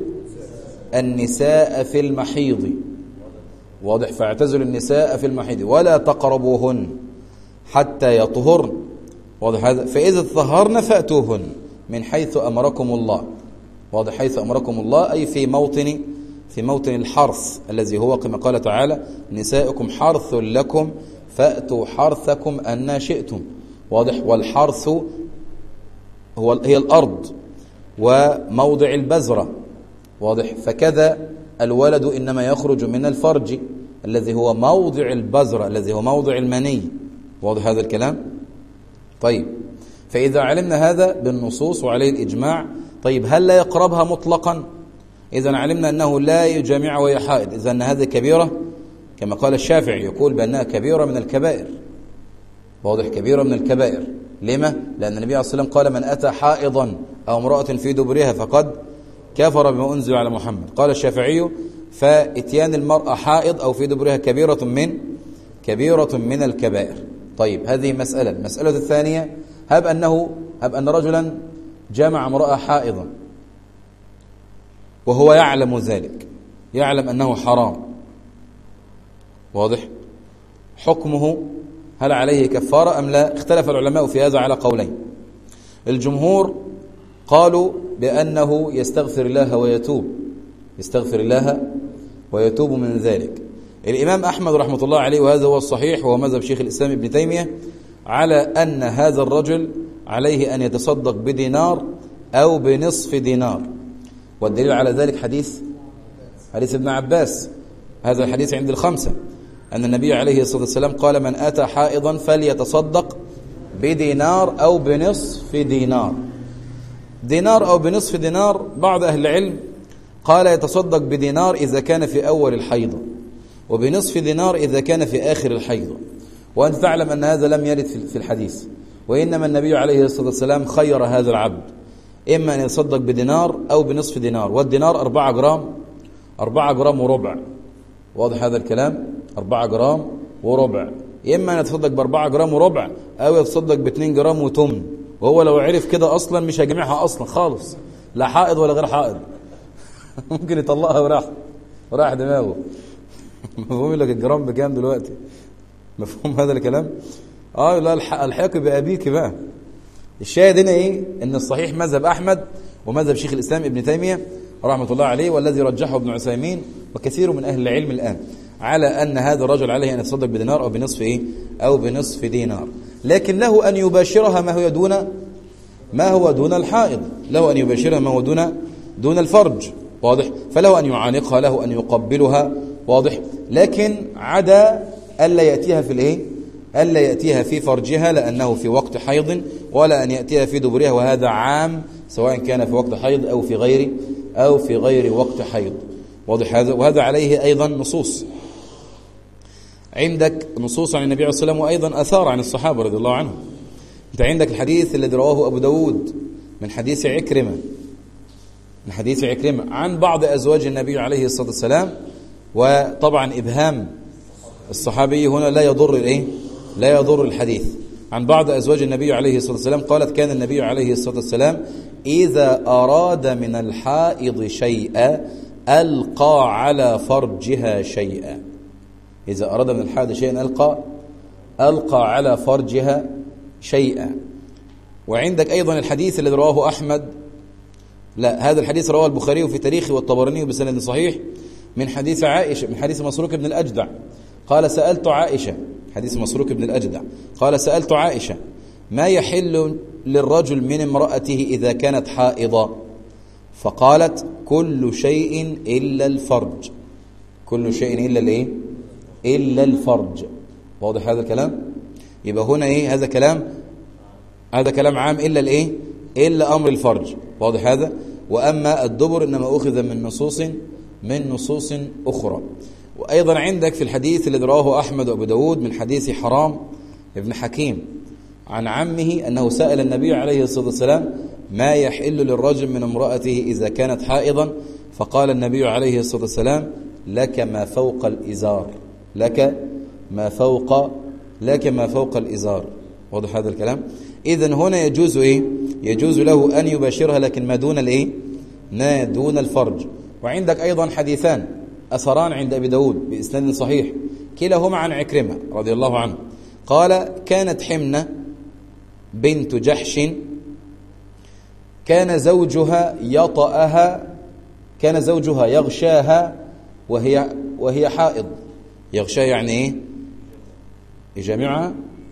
النساء في المحيض. واضح؟ فاعتزلوا النساء في المحيض ولا تقربوهن حتى يطهرن. واضح هذا؟ فإذا تطهرن فأتوهن من حيث أمركم الله. واضح؟ حيث أمركم الله أي في موطن في موطن الحرث الذي هو كما قال تعالى نساؤكم حرث لكم فأتوا حرثكم أن شئتم. واضح؟ والحرث هو هي الأرض وموضع البذرة. واضح؟ فكذا الولد إنما يخرج من الفرج الذي هو موضع البذرة الذي هو موضع المني. واضح هذا الكلام؟ طيب فإذا علمنا هذا بالنصوص وعليه الإجماع، طيب هل لا يقربها مطلقا؟ إذا علمنا أنه لا يجامع وهي حائض، إذا أن هذه كبيرة كما قال الشافعي، يقول بأنها كبيرة من الكبائر. واضح؟ كبيرة من الكبائر. لما؟ لأن النبي عليه الصلاة والسلام قال من أتى حائضا أو امرأة في دبرها فقد كفر بما أنزل على محمد. قال الشافعي فإتيان المرأة حائض أو في دبرها كبيرة من كبيرة من الكبائر. طيب هذه مسألة. المسألة الثانية هب أنه هب أن رجلا جامع امرأة حائضا وهو يعلم ذلك، يعلم أنه حرام، واضح؟ حكمه هل عليه كفارة أم لا؟ اختلف العلماء في هذا على قولين. الجمهور قالوا بأنه يستغفر الله ويتوب، يستغفر الله ويتوب من ذلك. الإمام أحمد رحمة الله عليه، وهذا هو الصحيح وهو مذهب شيخ الإسلام ابن تيمية، على أن هذا الرجل عليه أن يتصدق بدينار أو بنصف دينار. والدليل على ذلك حديث حديث ابن عباس، هذا الحديث عند الخمسة، أن النبي عليه الصلاة والسلام قال: من أتى حائضا فليتصدق بدينار أو بنصف دينار. دينار أو بنصف دينار، بعض أهل العلم قال يتصدق بدينار إذا كان في أول الحيضة، وبنصف دينار إذا كان في آخر الحيضة. وأنت تعلم أن هذا لم يرد في الحديث، وإنما النبي عليه الصلاة والسلام خير هذا العبد إما أن يتصدق بدينار أو بنصف دينار، والدينار أربعة جرام أربعة جرام وربع، واضح هذا الكلام؟ أربعة جرام وربع، إما أن يتصدق بأربعة جرام وربع أو يتصدق باثنين جرام وتمن، وهو لو عرف كده أصلا مش هيجمعها أصلا خالص، لا حائض ولا غير حائض ممكن يطلقها وراح وراح دماغه. مفهوم لك الجرام بكام دلوقتي؟ مفهوم هذا الكلام؟ اه لا الحق بأبيك بقى. الشاهد هنا ايه؟ ان الصحيح مذهب احمد ومذهب شيخ الاسلام ابن تيمية رحمة الله عليه، والذي رجحه ابن عثيمين وكثير من اهل العلم الان، على ان هذا الرجل عليه ان يتصدق بدينار او بنصف ايه؟ او بنصف دينار، لكن له ان يباشرها ما هو دون ما هو دون الحائض، له ان يباشرها ما هو دون دون الفرج، واضح؟ فله ان يعانقها، له ان يقبلها، واضح؟ لكن عدا الا ياتيها في الايه؟ ألا يأتيها في فرجها لأنه في وقت حيض، ولا أن يأتيها في دبرها، وهذا عام سواء كان في وقت حيض أو في غير أو في غير وقت حيض، واضح هذا؟ وهذا عليه أيضا نصوص، عندك نصوص عن النبي عليه الصلاة والسلام وأيضا أثار عن الصحابة رضي الله عنهم. أنت عندك الحديث الذي رواه أبو داود من حديث عكرمة من حديث عكرمة عن بعض أزواج النبي عليه الصلاة والسلام، وطبعا إبهام الصحابي هنا لا يضر الإيه؟ لا يضر الحديث. عن بعض أزواج النبي عليه الصلاة والسلام قالت: كان النبي عليه الصلاة والسلام إذا أراد من الحائض شيئا ألقى على فرجها شيئا. إذا أراد من الحائض شيئا ألقى ألقى على فرجها شيئا. وعندك أيضا الحديث الذي رواه أحمد، لا هذا الحديث رواه البخاري في تاريخه والطبراني بسند صحيح، من حديث عائشة، من حديث مسروق بن الأجدع قال: سألت عائشة، حديث مسروق بن الأجدع قال: سألت عائشة ما يحل للرجل من امرأته إذا كانت حائضة؟ فقالت: كل شيء إلا الفرج. كل شيء إلا الإيه؟ إلا الفرج. واضح هذا الكلام؟ يبقى هنا إيه؟ هذا كلام هذا كلام عام، إلا الإيه؟ إلا أمر الفرج، واضح هذا؟ وأما الدبر إنما أخذ من نصوص من نصوص أخرى. وأيضا عندك في الحديث الذي رواه أحمد وأبو داود من حديث حرام ابن حكيم عن عمه أنه سأل النبي عليه الصلاة والسلام ما يحل للرجل من امرأته إذا كانت حائضا، فقال النبي عليه الصلاة والسلام: لك ما فوق الإزار، لك ما فوق لك ما فوق الإزار. واضح هذا الكلام؟ إذن هنا يجوز إيه؟ يجوز له أن يباشرها لكن ما دون الإيه؟ ما دون الفرج. وعندك أيضا حديثان أثران عند أبي داود بإسناد صحيح، كلاهما عن عكرمة رضي الله عنه قال: كانت حمنة بنت جحش كان زوجها يطأها كان زوجها يغشاها وهي وهي حائض. يغشاها يعني إيه؟ يجامعها،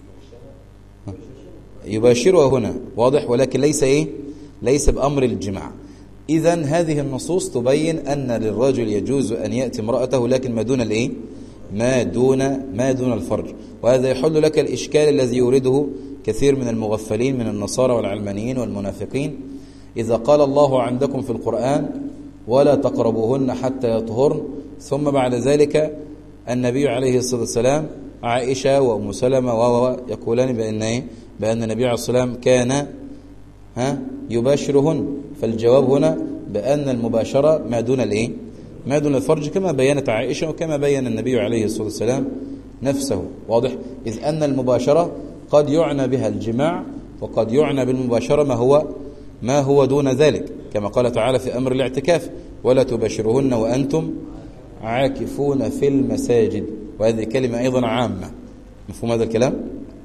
يباشرها هنا، واضح؟ ولكن ليس إيه؟ ليس بأمر الجماع. إذن هذه النصوص تبين أن للرجل يجوز أن يأتي امرأته لكن ما دون الإيه؟ ما دون ما دون الفرج. وهذا يحل لك الإشكال الذي يورده كثير من المغفلين من النصارى والعلمانيين والمنافقين، إذا قال الله عندكم في القرآن: ولا تقربوهن حتى يطهرن، ثم بعد ذلك النبي عليه الصلاة والسلام عائشة وأم سلمة وهو يقولان بأن إيه؟ بأن النبي عليه الصلاة والسلام كان ها يباشرهن. فالجواب هنا بأن المباشرة ما دون الإيه؟ ما دون الفرج، كما بينت عائشة وكما بين النبي عليه الصلاة والسلام نفسه، واضح؟ إذ أن المباشرة قد يعنى بها الجماع وقد يعنى بالمباشرة ما هو ما هو دون ذلك، كما قال تعالى في أمر الاعتكاف: ولا تباشرهن وأنتم عاكفون في المساجد. وهذه كلمة أيضا عامة. مفهوم هذا الكلام؟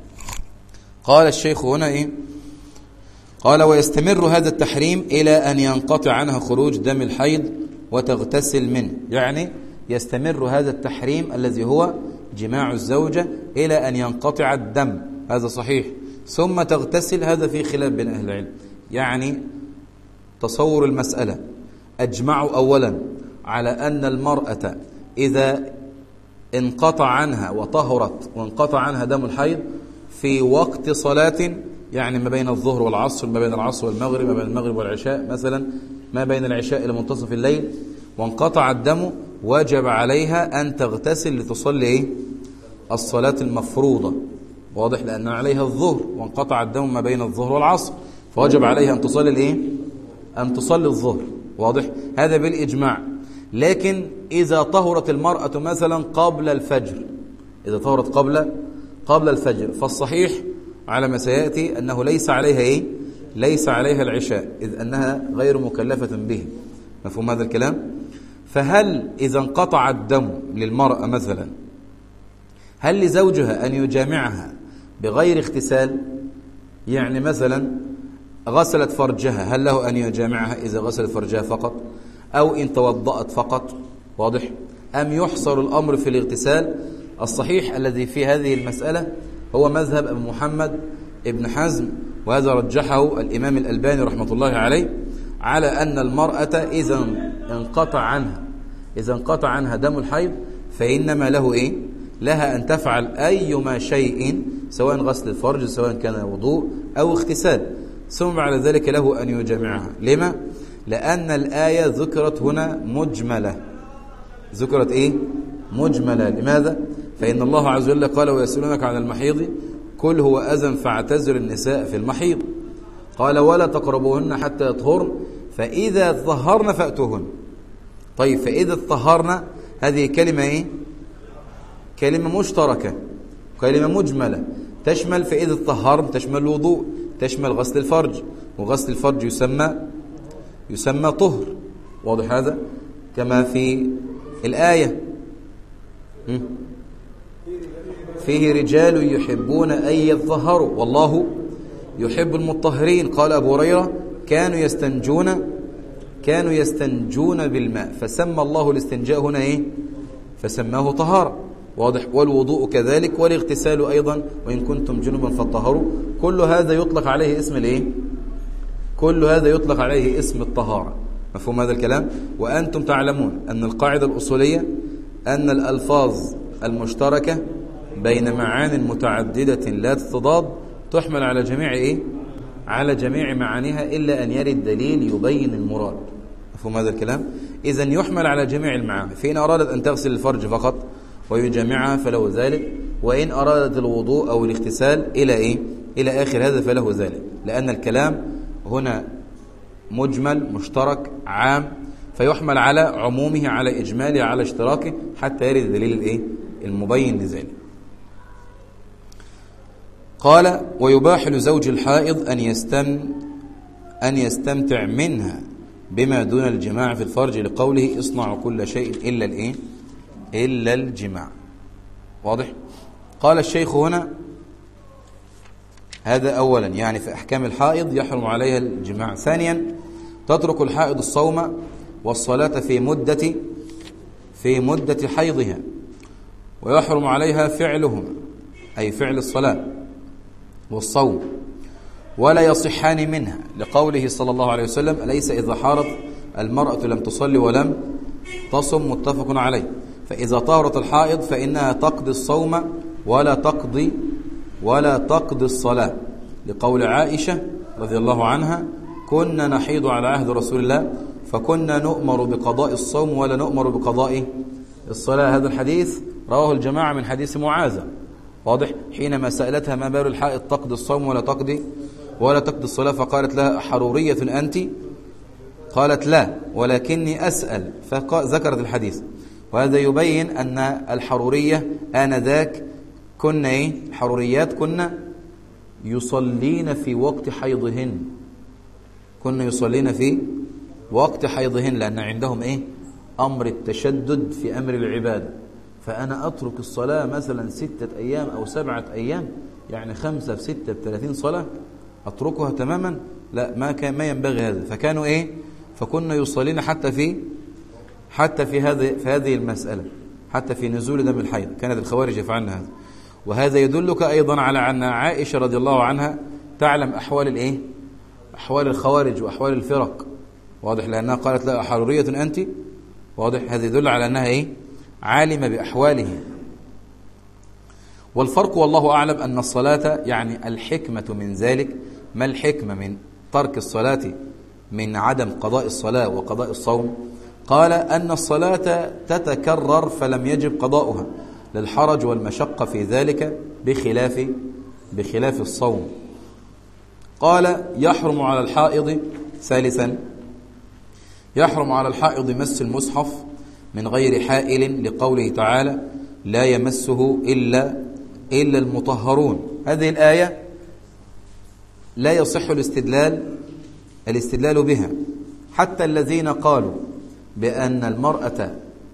قال الشيخ هنا إيه؟ قال: ويستمر هذا التحريم إلى أن ينقطع عنها خروج دم الحيض وتغتسل منه. يعني يستمر هذا التحريم الذي هو جماع الزوجة إلى أن ينقطع الدم، هذا صحيح، ثم تغتسل، هذا في خلاف بين أهل العلم. يعني تصور المسألة: أجمعوا أولا على أن المرأة إذا انقطع عنها وطهرت وانقطع عنها دم الحيض في وقت صلاة، يعني ما بين الظهر والعصر، ما بين العصر والمغرب، ما بين المغرب والعشاء مثلا، ما بين العشاء إلى منتصف الليل، وانقطع الدم، وجب عليها أن تغتسل لتصلي إيه؟ الصلاة المفروضة. واضح؟ لأن عليها الظهر وانقطع الدم ما بين الظهر والعصر، فوجب عليها أن تصلي الإيه؟ أن تصلي الظهر. واضح؟ هذا بالإجماع. لكن إذا طهرت المرأة مثلا قبل الفجر، إذا طهرت قبل قبل الفجر، فالصحيح على ما سيأتي أنه ليس عليها إيه؟ ليس عليها العشاء، إذ أنها غير مكلفة به. مفهوم هذا الكلام؟ فهل إذا انقطع الدم للمرأة مثلا، هل لزوجها أن يجامعها بغير اغتسال؟ يعني مثلا غسلت فرجها، هل له أن يجامعها إذا غسلت فرجها فقط، أو إن توضأت فقط؟ واضح؟ أم يحصر الأمر في الاغتسال؟ الصحيح الذي في هذه المسألة هو مذهب أبو محمد ابن حزم، وهذا رجحه الإمام الألباني رحمة الله عليه، على أن المرأة إذا انقطع عنها إذا انقطع عنها دم الحيض فإنما له إيه؟ لها أن تفعل أيما شيء، سواء غسل الفرج، سواء كان وضوء أو اغتسال، ثم بعد ذلك له أن يجامعها. لما؟ لأن الآية ذكرت هنا مجملة. ذكرت إيه؟ مجملة. لماذا؟ فإن الله عز وجل قال: ويسألونك عن المحيض قل هو أذى فاعتزلوا النساء في المحيض. قال: ولا تقربوهن حتى يطهرن فإذا طهرن فأتوهن. طيب، فإذا طهرن هذه كلمة إيه؟ كلمة مشتركة، كلمة مجملة، تشمل فإذا طهرن، تشمل الوضوء، تشمل غسل الفرج، وغسل الفرج يسمى يسمى طهر. واضح هذا؟ كما في الآية: فيه رجال يحبون أن يطهروا والله يحب المطهرين. قال أبو هريرة: كانوا يستنجون كانوا يستنجون بالماء، فسمى الله الاستنجاء هنا إيه؟ فسماه طهارة. واضح؟ والوضوء كذلك، والاغتسال أيضا: وإن كنتم جنبا فطهروا. كل هذا يطلق عليه اسم الإيه؟ كل هذا يطلق عليه اسم الطهارة. مفهوم هذا الكلام؟ وأنتم تعلمون أن القاعدة الأصولية أن الألفاظ المشتركة بين معان متعددة لا تتضاد تحمل على جميع إيه؟ على جميع معانيها، إلا أن يرد دليل يبين المراد. مفهوم هذا الكلام؟ إذن يحمل على جميع المعاني. فإن أرادت أن تغسل الفرج فقط ويجمعها فله ذلك، وإن أرادت الوضوء أو الاغتسال إلى إيه؟ إلى آخر هذا فله ذلك، لأن الكلام هنا مجمل مشترك عام، فيحمل على عمومه، على إجماله، على اشتراكه، حتى يرد الدليل الإيه؟ المبين لذلك. قال: ويباح لزوج الحائض أن يستم أن يستمتع منها بما دون الجماع في الفرج، لقوله: اصنعوا كل شيء إلا الإيه؟ إلا الجماع. واضح؟ قال الشيخ هنا: هذا أولا، يعني في أحكام الحائض يحرم عليها الجماع. ثانيا: تترك الحائض الصوم والصلاة في مدة في مدة حيضها، ويحرم عليها فعلهما، أي فعل الصلاة والصوم، ولا يصحان منها، لقوله صلى الله عليه وسلم: أليس إذا حارت المرأة لم تصلي ولم تصم؟ متفق عليه. فإذا طهرت الحائض فإنها تقضي الصوم ولا تقضي ولا تقضي الصلاة، لقول عائشة رضي الله عنها: كنا نحيض على عهد رسول الله فكنا نؤمر بقضاء الصوم ولا نؤمر بقضاء الصلاة. هذا الحديث رواه الجماعة من حديث معاذة. واضح؟ حينما سألتها: ما بال الحائض تقضي الصوم ولا تقضي ولا تقضي الصلاة؟ فقالت لها: حرورية أنت؟ قالت: لا، ولكني أسأل، فذكرت الحديث. وهذا يبين أن الحرورية آنذاك كنا إيه؟ الحروريات كنا يصلين في وقت حيضهن، كن يصلين في وقت حيضهن، لأن عندهم إيه؟ أمر التشدد في أمر العبادة. فأنا أترك الصلاة مثلا ستة أيام أو سبعة أيام، يعني خمسة في ستة بثلاثين صلاة أتركها تماما؟ لا، ما كان ما ينبغي هذا. فكانوا إيه؟ فكنا يصلين حتى في حتى في هذه في هذه المسألة، حتى في نزول دم الحيض كانت الخوارج يفعلن هذا. وهذا يدلك أيضا على أن عائشة رضي الله عنها تعلم أحوال الإيه؟ أحوال الخوارج وأحوال الفرق، واضح، لأنها قالت لا حرورية أنت، واضح. هذا يدل على أنها إيه؟ عالمة بأحواله. والفرق والله أعلم أن الصلاة، يعني الحكمة من ذلك، ما الحكمة من ترك الصلاة من عدم قضاء الصلاة وقضاء الصوم؟ قال أن الصلاة تتكرر فلم يجب قضاؤها للحرج والمشقة في ذلك، بخلاف بخلاف الصوم. قال يحرم على الحائض، ثالثا يحرم على الحائض مس المصحف من غير حائل، لقوله تعالى لا يمسه إلا إلا المطهرون. هذه الآية لا يصح الاستدلال الاستدلال بها، حتى الذين قالوا بأن المرأة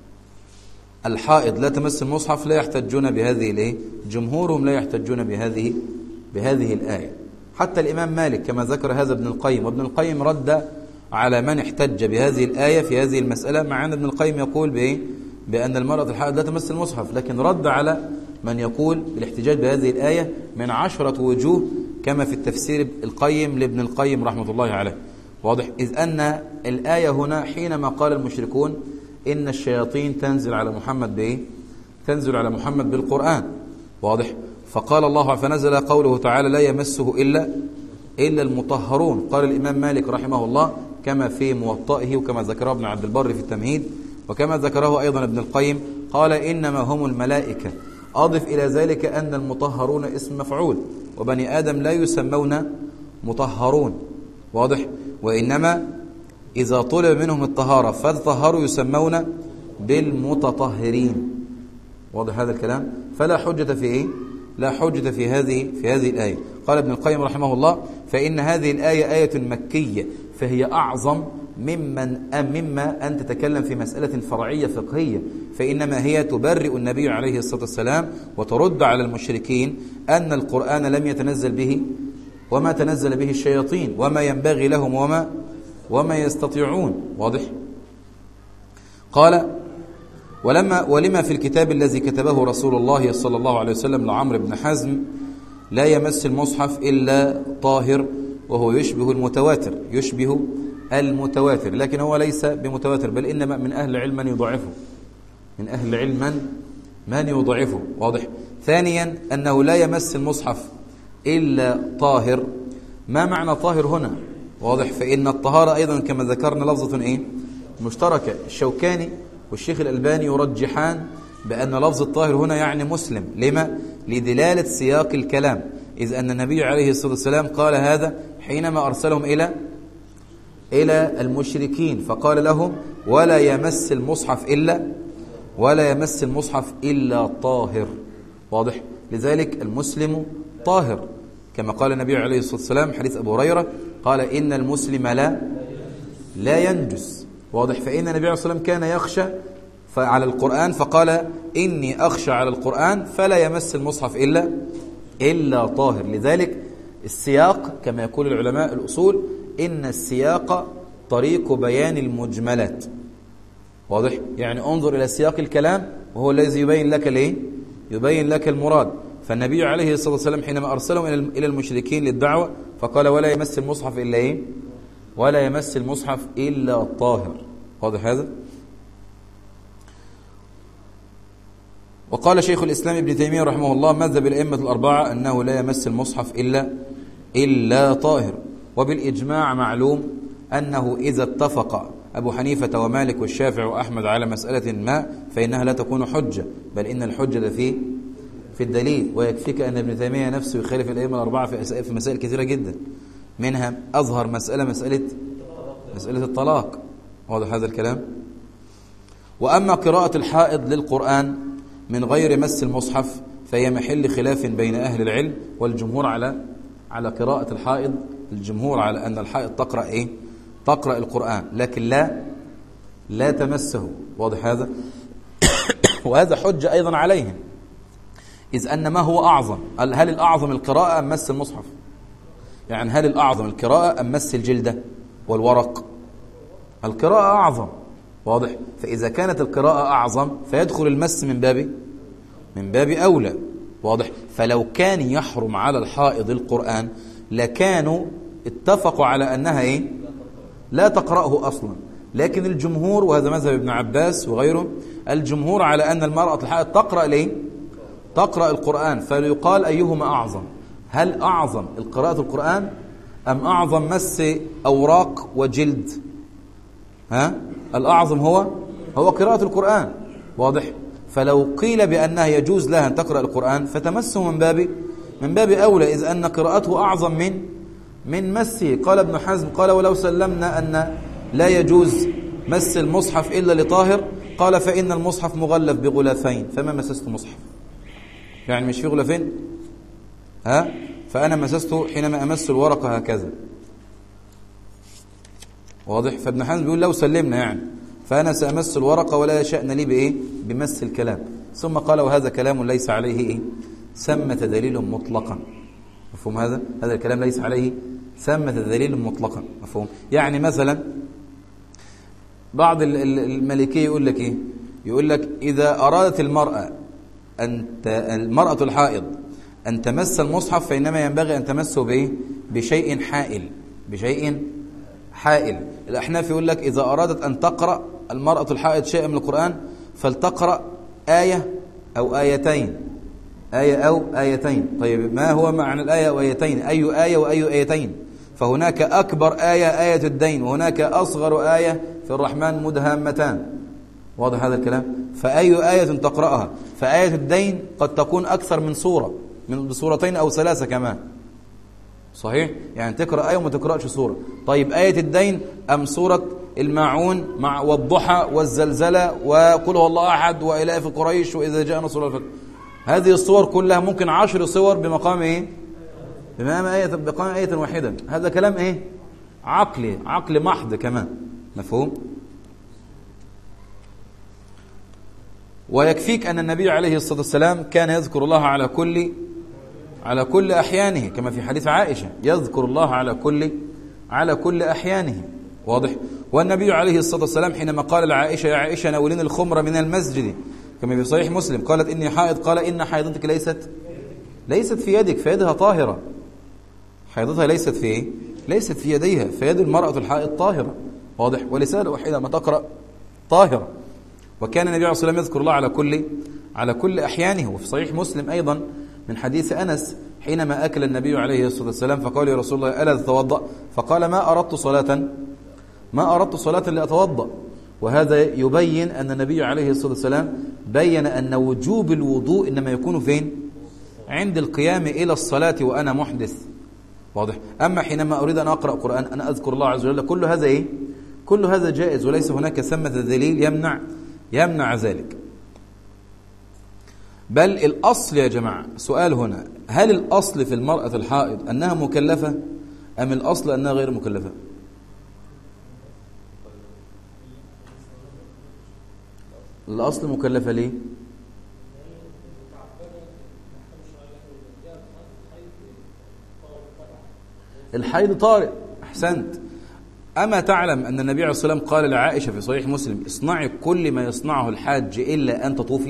الحائض لا تمس المصحف لا يحتجون بهذه الإيه؟ جمهورهم لا يحتجون بهذه بهذه الآية. حتى الإمام مالك كما ذكر هذا ابن القيم، وابن القيم رد على من احتج بهذه الآية في هذه المسألة، مع أن ابن القيم يقول بإيه؟ بأن المرأة الحائض لا تمس المصحف، لكن رد على من يقول بالاحتجاج بهذه الآية من عشرة وجوه، كما في التفسير القيم لابن القيم رحمة الله عليه، واضح. إذ أن الآية هنا حينما قال المشركون إن الشياطين تنزل على محمد بإيه؟ تنزل على محمد بالقرآن، واضح. فقال الله فنزل قوله تعالى لا يمسه إلا إلا المطهرون. قال الإمام مالك رحمه الله كما في موطئه وكما ذكره ابن عبد البر في التمهيد وكما ذكره أيضا ابن القيم، قال إنما هم الملائكة. أضف إلى ذلك أن المطهرون اسم مفعول، وبني آدم لا يسمون مطهرون، واضح. وإنما إذا طلب منهم الطهارة فتطهروا يسمون بالمتطهرين، واضح هذا الكلام. فلا حجة في إيه؟ لا حجة في هذه في هذه الآية. قال ابن القيم رحمه الله فإن هذه الآية آية مكية، فهي أعظم ممن مما أن تتكلم في مسألة فرعية فقهية، فإنما هي تبرئ النبي عليه الصلاة والسلام وترد على المشركين أن القرآن لم يتنزل به وما تنزل به الشياطين وما ينبغي لهم وما وما يستطيعون، واضح. قال ولما ولما في الكتاب الذي كتبه رسول الله صلى الله عليه وسلم لعمرو بن حزم لا يمس المصحف إلا طاهر، وهو يشبه المتواتر يشبه المتواتر لكن هو ليس بمتواتر، بل إنما من أهل العلم من يضعفه من أهل العلم من يضعفه، واضح. ثانيا أنه لا يمس المصحف إلا طاهر. ما معنى طاهر هنا؟ واضح. فإن الطهارة أيضا كما ذكرنا لفظة إيه؟ مشتركة. الشوكاني والشيخ الألباني يرجحان بأن لفظ الطاهر هنا يعني مسلم. لما؟ لدلالة سياق الكلام، إذ أن النبي عليه الصلاة والسلام قال هذا حينما أرسلهم إلى إلى المشركين، فقال لهم ولا يمس المصحف إلا ولا يمس المصحف إلا طاهر، واضح. لذلك المسلم طاهر كما قال النبي عليه الصلاة والسلام حديث أبو هريرة قال إن المسلم لا لا ينجس، واضح. فإن النبي عليه الصلاة والسلام كان يخشى على القرآن فقال إني أخشى على القرآن فلا يمس المصحف إلا إلا طاهر. لذلك السياق كما يقول العلماء الأصول إن السياق طريق بيان المجملات، واضح. يعني انظر إلى سياق الكلام وهو الذي يبين لك ليه يبين لك المراد. فالنبي عليه الصلاة والسلام حينما أرسلهم إلى المشركين للدعوة فقال ولا يمس المصحف إلا إيه؟ ولا يمس المصحف إلا الطاهر، واضح هذا. وقال شيخ الإسلام ابن تيمية رحمه الله مذهب الأئمة الأربعة أنه لا يمس المصحف إلا إلا طاهر. وبالإجماع معلوم أنه إذا اتفق أبو حنيفة ومالك والشافعي وأحمد على مسألة ما فإنها لا تكون حجة، بل إن الحجة في في الدليل. ويكفيك أن ابن تيمية نفسه يخالف الأئمة الأربعة في في مسائل كثيرة جدا، منها أظهر مسألة مسألة مسألة الطلاق، واضح هذا الكلام. وأما قراءة الحائض للقرآن من غير مس المصحف فهي محل خلاف بين أهل العلم، والجمهور على على قراءة الحائض، الجمهور على أن الحائض تقرأ إيه؟ تقرأ القرآن، لكن لا لا تمسه. واضح هذا؟ وهذا حجة أيضا عليهم، إذ أن ما هو أعظم؟ هل الأعظم القراءة أم مس المصحف؟ يعني هل الأعظم القراءة أم مس الجلدة والورق؟ القراءة أعظم. واضح؟ فإذا كانت القراءة أعظم فيدخل المس من باب من باب أولى. واضح؟ فلو كان يحرم على الحائض القرآن لكانوا اتفقوا على أنها إيه؟ لا تقرأه أصلا. لكن الجمهور، وهذا مذهب ابن عباس وغيره، الجمهور على أن المرأة الحائض تقرأ ليه؟ تقرأ القرآن. فليقال أيهما أعظم؟ هل أعظم القراءة القرآن أم أعظم مس أوراق وجلد؟ ها؟ الأعظم هو هو قراءة القرآن. واضح؟ فلو قيل بأنها يجوز لها أن تقرأ القرآن فتمسه من باب من باب أولى، إذ أن قراءته أعظم من من مسه. قال ابن حزم قال ولو سلمنا أن لا يجوز مس المصحف إلا لطاهر، قال فإن المصحف مغلف بغلافين فما مسست مصحف. يعني مش في غلافين؟ ها؟ فأنا مسسته حينما أمس الورقة هكذا. واضح؟ فابن حزم بيقول لو سلمنا يعني فأنا سأمس الورقة ولا شأن لي بإيه؟ بمس الكلام. ثم قال وهذا كلام ليس عليه إيه؟ ثمة دليل مطلقا. مفهوم هذا؟ هذا الكلام ليس عليه ثمة دليل مطلقا. مفهوم؟ يعني مثلا بعض المالكية يقول لك إيه؟ يقول لك إذا أرادت المرأة أن المرأة الحائض أن تمس المصحف فإنما ينبغي أن تمسه بإيه؟ بشيء حائل، بشيء حائل. الأحناف يقول لك إذا أرادت أن تقرأ المرأة الحائض شيئا من القرآن فلتقرأ آية أو آيتين، آية أو آيتين. طيب ما هو معنى الآية أو آيتين؟ أي آية وأي آيتين؟ فهناك أكبر آية آية الدين، وهناك أصغر آية في الرحمن مدهامتان. واضح هذا الكلام؟ فأي آية تقرأها؟ فآية الدين قد تكون أكثر من سورة، من سورتين أو ثلاثة كمان. صحيح؟ يعني تقرأ آية وما تقرأش سورة. طيب آية الدين أم سورة الماعون مع والضحى والزلزلة وقل هو الله أحد وإلاف قريش وإذا جاء نصر الفتح؟ هذه الصور كلها ممكن عشر صور بمقام إيه؟ بمقام آية بمقام آية واحدة. هذا كلام إيه؟ عقلي، عقل محض كمان. مفهوم؟ ويكفيك أن النبي عليه الصلاة والسلام كان يذكر الله على كل على كل أحيانه، كما في حديث عائشة يذكر الله على كل على كل أحيانه. واضح؟ والنبي عليه الصلاة والسلام حينما قال لعائشة يا عائشة ناولين الخمر من المسجد كما في صحيح مسلم، قالت إني حائض، قال إن حيضتك ليست ليست في يدك فيدها طاهرة. حيضتها ليست في إيه؟ ليست في يديها، فيد المرأة الحائض طاهرة. واضح؟ ولسان وحيدة ما تقرأ طاهرة. وكان النبي عليه الصلاة والسلام يذكر الله على كل على كل أحيانه. وفي صحيح مسلم أيضا من حديث أنس حينما أكل النبي عليه الصلاة والسلام فقال يا رسول الله ألا تتوضأ؟ فقال ما أردت صلاة ما أردت صلاة لأتوضأ. وهذا يبين أن النبي عليه الصلاة والسلام بين أن وجوب الوضوء إنما يكون فين؟ عند القيام إلى الصلاة وأنا محدث. واضح؟ أما حينما أريد أن أقرأ قرآن أنا أذكر الله عز وجل، كل هذا إيه؟ كل هذا جائز، وليس هناك ثمة دليل يمنع يمنع ذلك. بل الأصل يا جماعة، سؤال هنا، هل الأصل في المرأة الحائض أنها مكلفة أم الأصل أنها غير مكلفة؟ الأصل مكلفة ليه؟ الحيض طارئ. أحسنت. أما تعلم أن النبي عليه الصلاة والسلام قال لعائشة في صحيح مسلم اصنعي كل ما يصنعه الحاج إلا أن تطوفي؟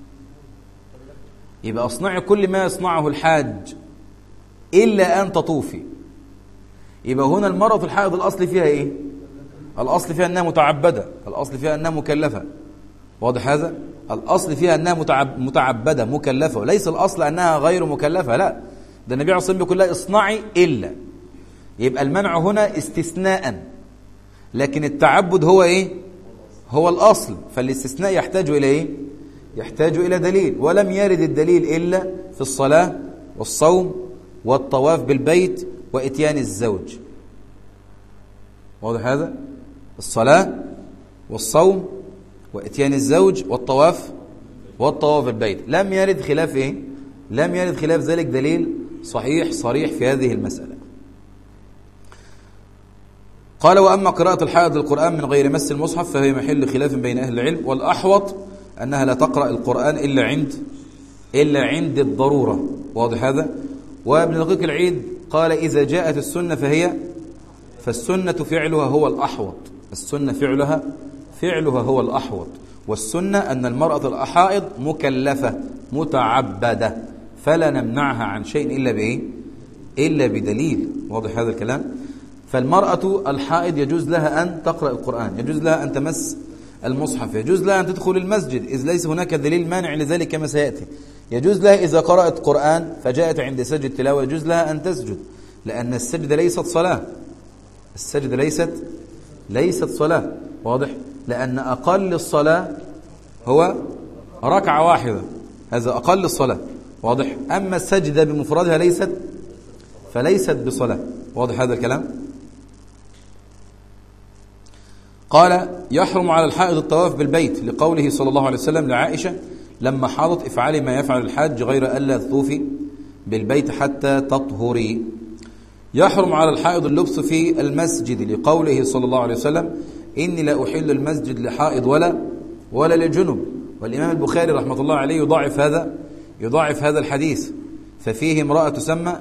يبقى اصنعي كل ما يصنعه الحاج إلا أن تطوفي. يبقى هنا المرأة الحائض الأصل فيها إيه؟ الأصل فيها أنها متعبدة، الأصل فيها أنها مكلفة. واضح هذا؟ الأصل فيها أنها متعب متعبدة مكلفة، وليس الأصل أنها غير مكلفة. لا، ده النبي عليه الصلاة والسلام بيقول لها اصنعي إلا. يبقى المنع هنا استثناء، لكن التعبد هو إيه؟ هو الأصل. فالاستثناء يحتاج إلى إيه؟ يحتاج إلى دليل، ولم يرد الدليل إلا في الصلاة والصوم والطواف بالبيت وإتيان الزوج. واضح هذا؟ الصلاة والصوم وإتيان الزوج والطواف والطواف بالبيت. لم يرد خلاف إيه؟ لم يرد خلاف ذلك دليل صحيح صريح في هذه المسألة. قال وأما قراءة الحائض للقرآن من غير مس المصحف فهي محل خلاف بين أهل العلم، والأحوط أنها لا تقرأ القرآن إلا عند إلا عند الضرورة. واضح هذا؟ وابن دقيق العيد قال إذا جاءت السنة فهي فالسنة فعلها هو الأحوط، السنة فعلها فعلها هو الأحوط، والسنة أن المرأة الحائض مكلفة متعبدة فلا نمنعها عن شيء إلا بإيه؟ إلا بدليل. واضح هذا الكلام؟ فالمرأة الحائض يجوز لها أن تقرأ القرآن، يجوز لها أن تمس المصحف، يجوز لها أن تدخل المسجد إذ ليس هناك دليل مانع لذلك كما سيأتي، يجوز لها إذا قرأت قرآن فجاءت عند سجد تلاوة يجوز لها أن تسجد، لأن السجد ليست صلاة، السجد ليست ليست صلاة. واضح؟ لأن أقل الصلاة هو ركعة واحدة، هذا أقل الصلاة. واضح؟ أما السجدة بمفردها ليست فليست بصلاة. واضح هذا الكلام؟ قال يحرم على الحائض الطواف بالبيت لقوله صلى الله عليه وسلم لعائشة لما حاضت افعلي ما يفعل الحاج غير ألا تطوفي بالبيت حتى تطهري. يحرم على الحائض اللبس في المسجد لقوله صلى الله عليه وسلم إني لا أحل المسجد لحائض ولا ولا للجنب، والإمام البخاري رحمة الله عليه يضاعف هذا يضاعف هذا الحديث، ففيه امرأة تسمى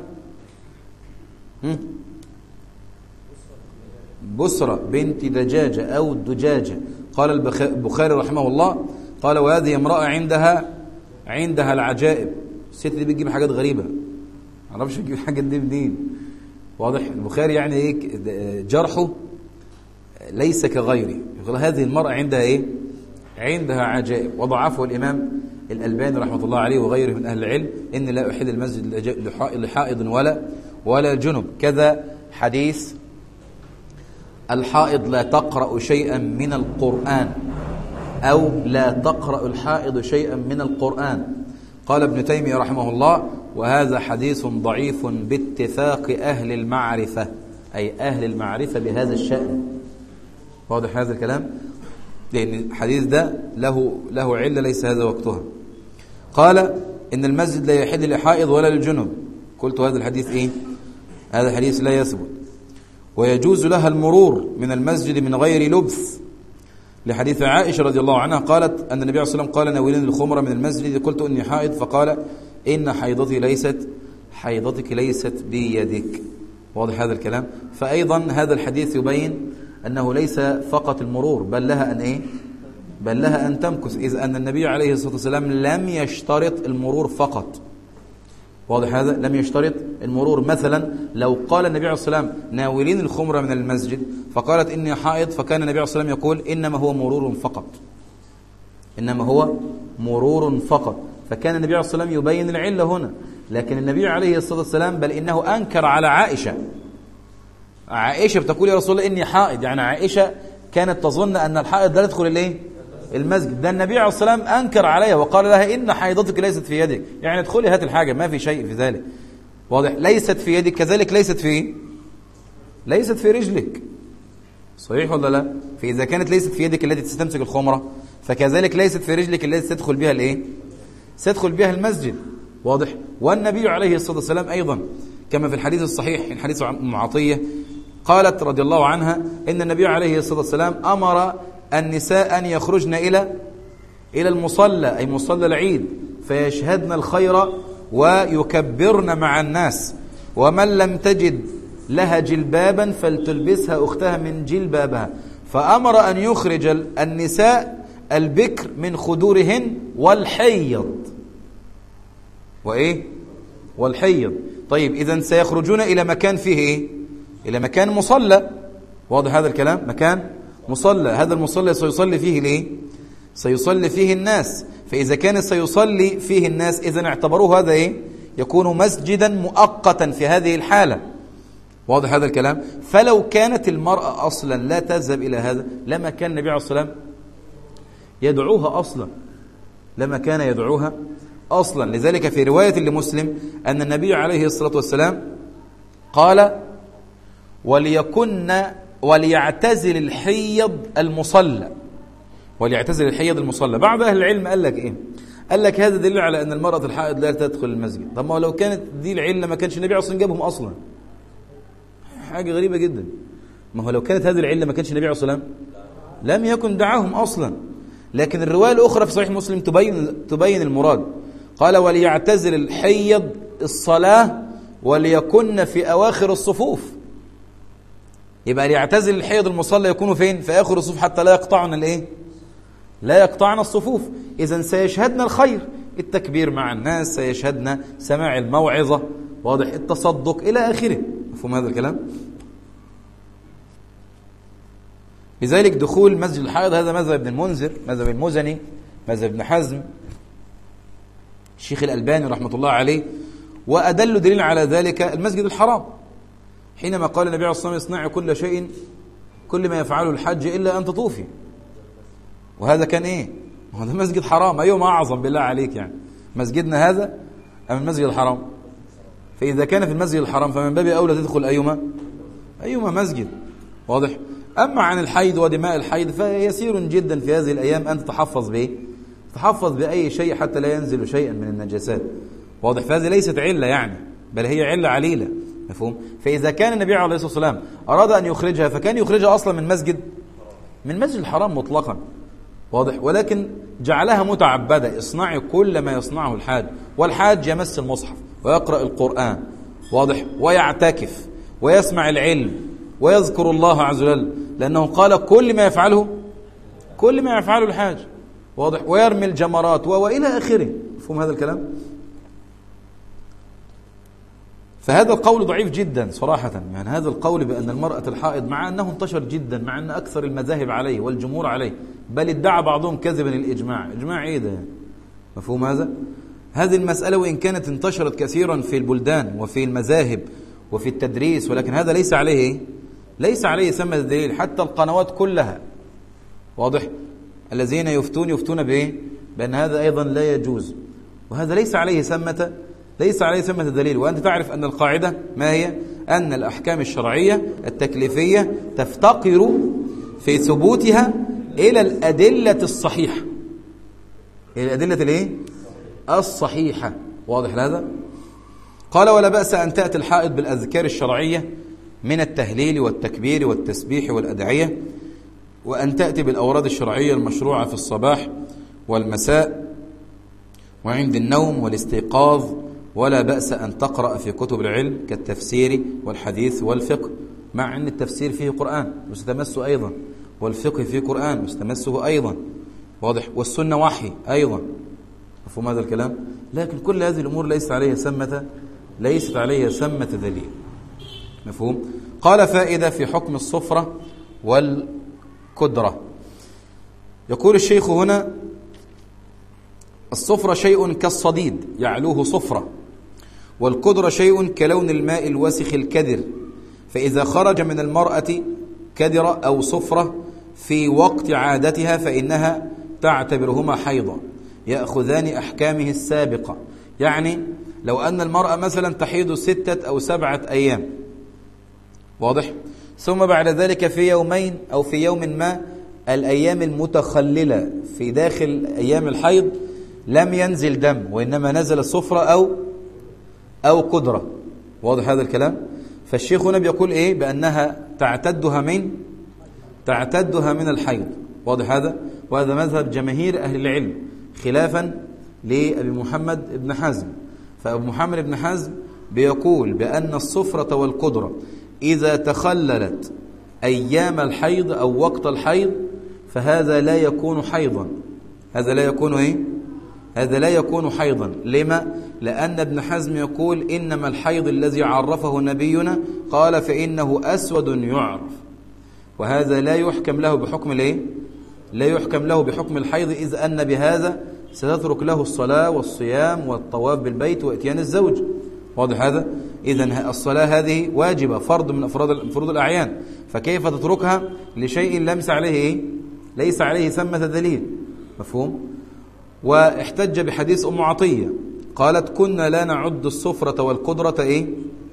بسرة بنت دجاجة أو الدجاجة. قال البخاري رحمه الله قال وهذه امرأة عندها عندها العجائب، الست دي بتجيب حاجات غريبة ما اعرفش تجيب الحاجات دي منين. واضح؟ البخاري يعني ايه جرحه ليس كغيره، يقول هذه المرأة عندها ايه؟ عندها عجائب، وضعفه الإمام الألباني رحمة الله عليه وغيره من أهل العلم إن لا أحل المسجد لحائض ولا ولا جنب. كذا حديث الحائض لا تقرأ شيئا من القرآن أو لا تقرأ الحائض شيئا من القرآن. قال ابن تيمية رحمه الله وهذا حديث ضعيف باتفاق أهل المعرفة، أي أهل المعرفة بهذا الشأن. واضح هذا الكلام؟ لأن الحديث ده له له علة ليس هذا وقتها. قال إن المسجد لا يحل لحائض ولا للجنب، قلت هذا الحديث إيه؟ هذا الحديث لا يثبت. ويجوز لها المرور من المسجد من غير لبس لحديث عائشة رضي الله عنها قالت أن النبي عليه الصلاة والسلام قال ناولين الخمر من المسجد، قلت إني حائض فقال إن حيضتي ليست حيضتك ليست بيدك. واضح هذا الكلام؟ فأيضا هذا الحديث يبين أنه ليس فقط المرور بل لها أن إيه؟ بل لها أن تمكث، إذ أن النبي عليه الصلاة والسلام لم يشترط المرور فقط. واضح هذا؟ لم يشترط المرور. مثلا لو قال النبي عليه الصلاة والسلام ناولين الخمر من المسجد فقالت إني حائض، فكان النبي عليه الصلاة والسلام يقول إنما هو مرور فقط، إنما هو مرور فقط، فكان النبي عليه الصلاة والسلام يبين العلة هنا. لكن النبي عليه الصلاة والسلام بل إنه أنكر على عائشة، عائشة بتقول يا رسول الله إني حائض، يعني عائشة كانت تظن أن الحائض لا يدخل الإيه؟ المسجد. ده النبي عليه الصلاة والسلام أنكر عليها وقال لها إن حيضتك ليست في يدك، يعني ادخلي هات الحاجة ما في شيء في ذلك. واضح؟ ليست في يدك كذلك ليست في ليست في رجلك، صحيح ولا لا؟ فإذا كانت ليست في يدك التي تستمسك الخمرة فكذلك ليست في رجلك التي تدخل بها الإيه؟ تدخل بها المسجد. واضح؟ والنبي عليه الصلاة والسلام أيضا كما في الحديث الصحيح من حديث أم عطية قالت رضي الله عنها إن النبي عليه الصلاة والسلام أمر النساء أن يخرجن إلى إلى المصلى أي مصلى العيد فيشهدن الخير ويكبرن مع الناس، ومن لم تجد لها جلبابا فلتلبسها أختها من جلبابها، فأمر أن يخرج النساء البكر من خدورهن والحيض وإيه؟ والحيض. طيب إذن سيخرجون إلى مكان فيه إيه؟ إلى مكان مصلى. واضح هذا الكلام؟ مكان مصلى، هذا المصلى سيصلي فيه ليه؟ سيصلي فيه الناس، فإذا كان سيصلي فيه الناس إذن اعتبروه هذا إيه؟ يكون مسجدا مؤقتا في هذه الحالة. واضح هذا الكلام؟ فلو كانت المرأة أصلا لا تذهب إلى هذا لما كان النبي عليه الصلاة والسلام يدعوها أصلا، لما كان يدعوها أصلا. لذلك في رواية لمسلم أن النبي عليه الصلاة والسلام قال وليكن وليعتزل الحيض المصلى، وليعتزل الحيض المصلى. بعض أهل العلم قال لك إيه؟ قال لك هذا دليل على أن المرأة الحائض لا تدخل المسجد. طب ما لو كانت دي العلة ما كانش النبي أصلا جابهم أصلا. حاجة غريبة جدا. ما هو لو كانت هذه العلة ما كانش النبي عليه الصلاة والسلام لم يكن دعاهم أصلا. لكن الرواية الأخرى في صحيح مسلم تبين تبين المراد. قال وليعتزل الحيض الصلاة وليكن في أواخر الصفوف. يبقى ليعتزل الحيض المصلى يكونوا فين؟ في آخر الصفوف حتى لا يقطعن الإيه؟ لا يقطعن الصفوف. إذن سيشهدنا الخير، التكبير مع الناس، سيشهدنا سماع الموعظة، واضح، التصدق إلى آخره. مفهوم هذا الكلام؟ لذلك دخول مسجد الحائض هذا مذهب ابن المنذر، مذهب المزني، مذهب ابن حزم، الشيخ الألباني رحمة الله عليه. وأدل دليل على ذلك المسجد الحرام، حينما قال النبي عليه الصلاة والسلام اصنعي كل شيء كل ما يفعله الحج إلا أن تطوفي. وهذا كان إيه؟ هذا مسجد حرام، أيهما أعظم بالله عليك؟ يعني مسجدنا هذا أم المسجد الحرام؟ فإذا كان في المسجد الحرام فمن باب أولى تدخل أيهما أيهما مسجد، واضح. أما عن الحيض ودماء الحيض فيسير جدا في هذه الأيام أن تتحفظ به، تحفظ بأي شيء حتى لا ينزل شيئا من النجاسات، واضح. فهذه ليست علة يعني، بل هي علة عليلة، مفهوم. فإذا كان النبي عليه الصلاة والسلام أراد أن يخرجها فكان يخرجها أصلا من مسجد من مسجد الحرام مطلقا، واضح. ولكن جعلها متعبدة، اصنعي كل ما يصنعه الحاج، والحاج يمس المصحف ويقرأ القرآن، واضح، ويعتكف ويسمع العلم ويذكر الله عز وجل، لأنه قال كل ما يفعله كل ما يفعله الحاج، واضح، ويرمي الجمرات وإلى آخره. مفهوم هذا الكلام؟ فهذا القول ضعيف جدا صراحة. يعني هذا القول بأن المرأة الحائض، مع أنه انتشر جدا، مع أن أكثر المذاهب عليه والجمهور عليه، بل ادعى بعضهم كذبا الإجماع. إجماع إيه ده؟ مفهوم هذا؟ هذه المسألة وإن كانت انتشرت كثيرا في البلدان وفي المذاهب وفي التدريس، ولكن هذا ليس عليه ليس عليه ثمة الدليل. حتى القنوات كلها، واضح، الذين يفتون يفتون بإيه؟ بأن هذا أيضا لا يجوز، وهذا ليس عليه ثمة ليس عليه ثمة الدليل. وأنت تعرف أن القاعدة ما هي؟ أن الأحكام الشرعية التكليفية تفتقر في ثبوتها إلى الأدلة الصحيحة، إلى الأدلة الإيه؟ الصحيحة، واضح هذا؟ قال ولا بأس أن تأتي الحائض بالأذكار الشرعية من التهليل والتكبير والتسبيح والأدعية، وأن تأتي بالأوراد الشرعية المشروعة في الصباح والمساء وعند النوم والاستيقاظ. ولا بأس أن تقرأ في كتب العلم كالتفسير والحديث والفقه، مع أن التفسير فيه قرآن مستمسه أيضا، والفقه فيه قرآن مستمسه أيضا، واضح، والسنة وحي أيضا. مفهوم هذا الكلام؟ لكن كل هذه الأمور ليست عليها ثمة ليست عليها ثمة دليل، مفهوم. قال فائدة في حكم الصفرة والكدرة. يقول الشيخ هنا الصفرة شيء كالصديد يعلوه صفرة، والكدرة شيء كلون الماء الوسخ الكدر، فإذا خرج من المرأة كدرة أو صفرة في وقت عادتها فإنها تعتبرهما حيضا، يأخذان أحكامه السابقة. يعني لو أن المرأة مثلا تحيض ستة أو سبعة أيام، واضح، ثم بعد ذلك في يومين أو في يوم ما الأيام المتخللة في داخل أيام الحيض لم ينزل دم، وإنما نزل صفرة أو أو قدرة، واضح هذا الكلام. فالشيخ هنا بيقول إيه؟ بأنها تعتدها من تعتدها من الحيض، واضح هذا. وهذا مذهب جماهير أهل العلم خلافا لأبي محمد بن حزم. فأبو محمد بن حزم بيقول بأن الصفرة والقدرة إذا تخللت أيام الحيض أو وقت الحيض فهذا لا يكون حيضا، هذا لا يكون إيه؟ هذا لا يكون حيضا. لما؟ لأن ابن حزم يقول إنما الحيض الذي عرفه نبينا قال فإنه أسود يعرف، وهذا لا يحكم له بحكم الإيه؟ لا يحكم له بحكم الحيض، إذ أن بهذا ستترك له الصلاة والصيام والطواف بالبيت وإتيان الزوج، واضح هذا. إذن الصلاة هذه واجبة، فرض من أفراد فروض الأعيان، فكيف تتركها لشيء لمس عليه إيه؟ ليس عليه ثمة دليل، مفهوم. واحتج بحديث أم عطية قالت كنا لا نعد الصفرة والقدرة إيه؟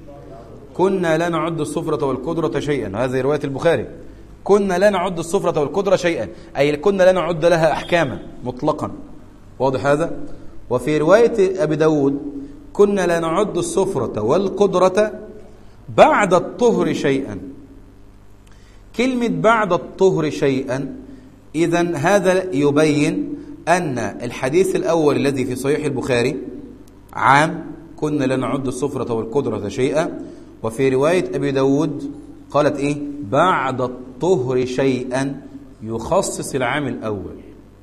كنا لا نعد الصفرة والقدرة شيئا، هذه رواية البخاري. كنا لا نعد الصفرة والقدرة شيئا، أي كنا لا نعد لها أحكاما مطلقا، واضح هذا. وفي رواية أبي داود كنا لا نعد السفرة والقدرة بعد الطهر شيئا. كلمة بعد الطهر شيئا، إذن هذا يبين أن الحديث الأول الذي في صحيح البخاري عام، كنا لا نعد السفرة والقدرة شيئا، وفي رواية أبي داود قالت إيه؟ بعد الطهر شيئا، يخصص العام الأول،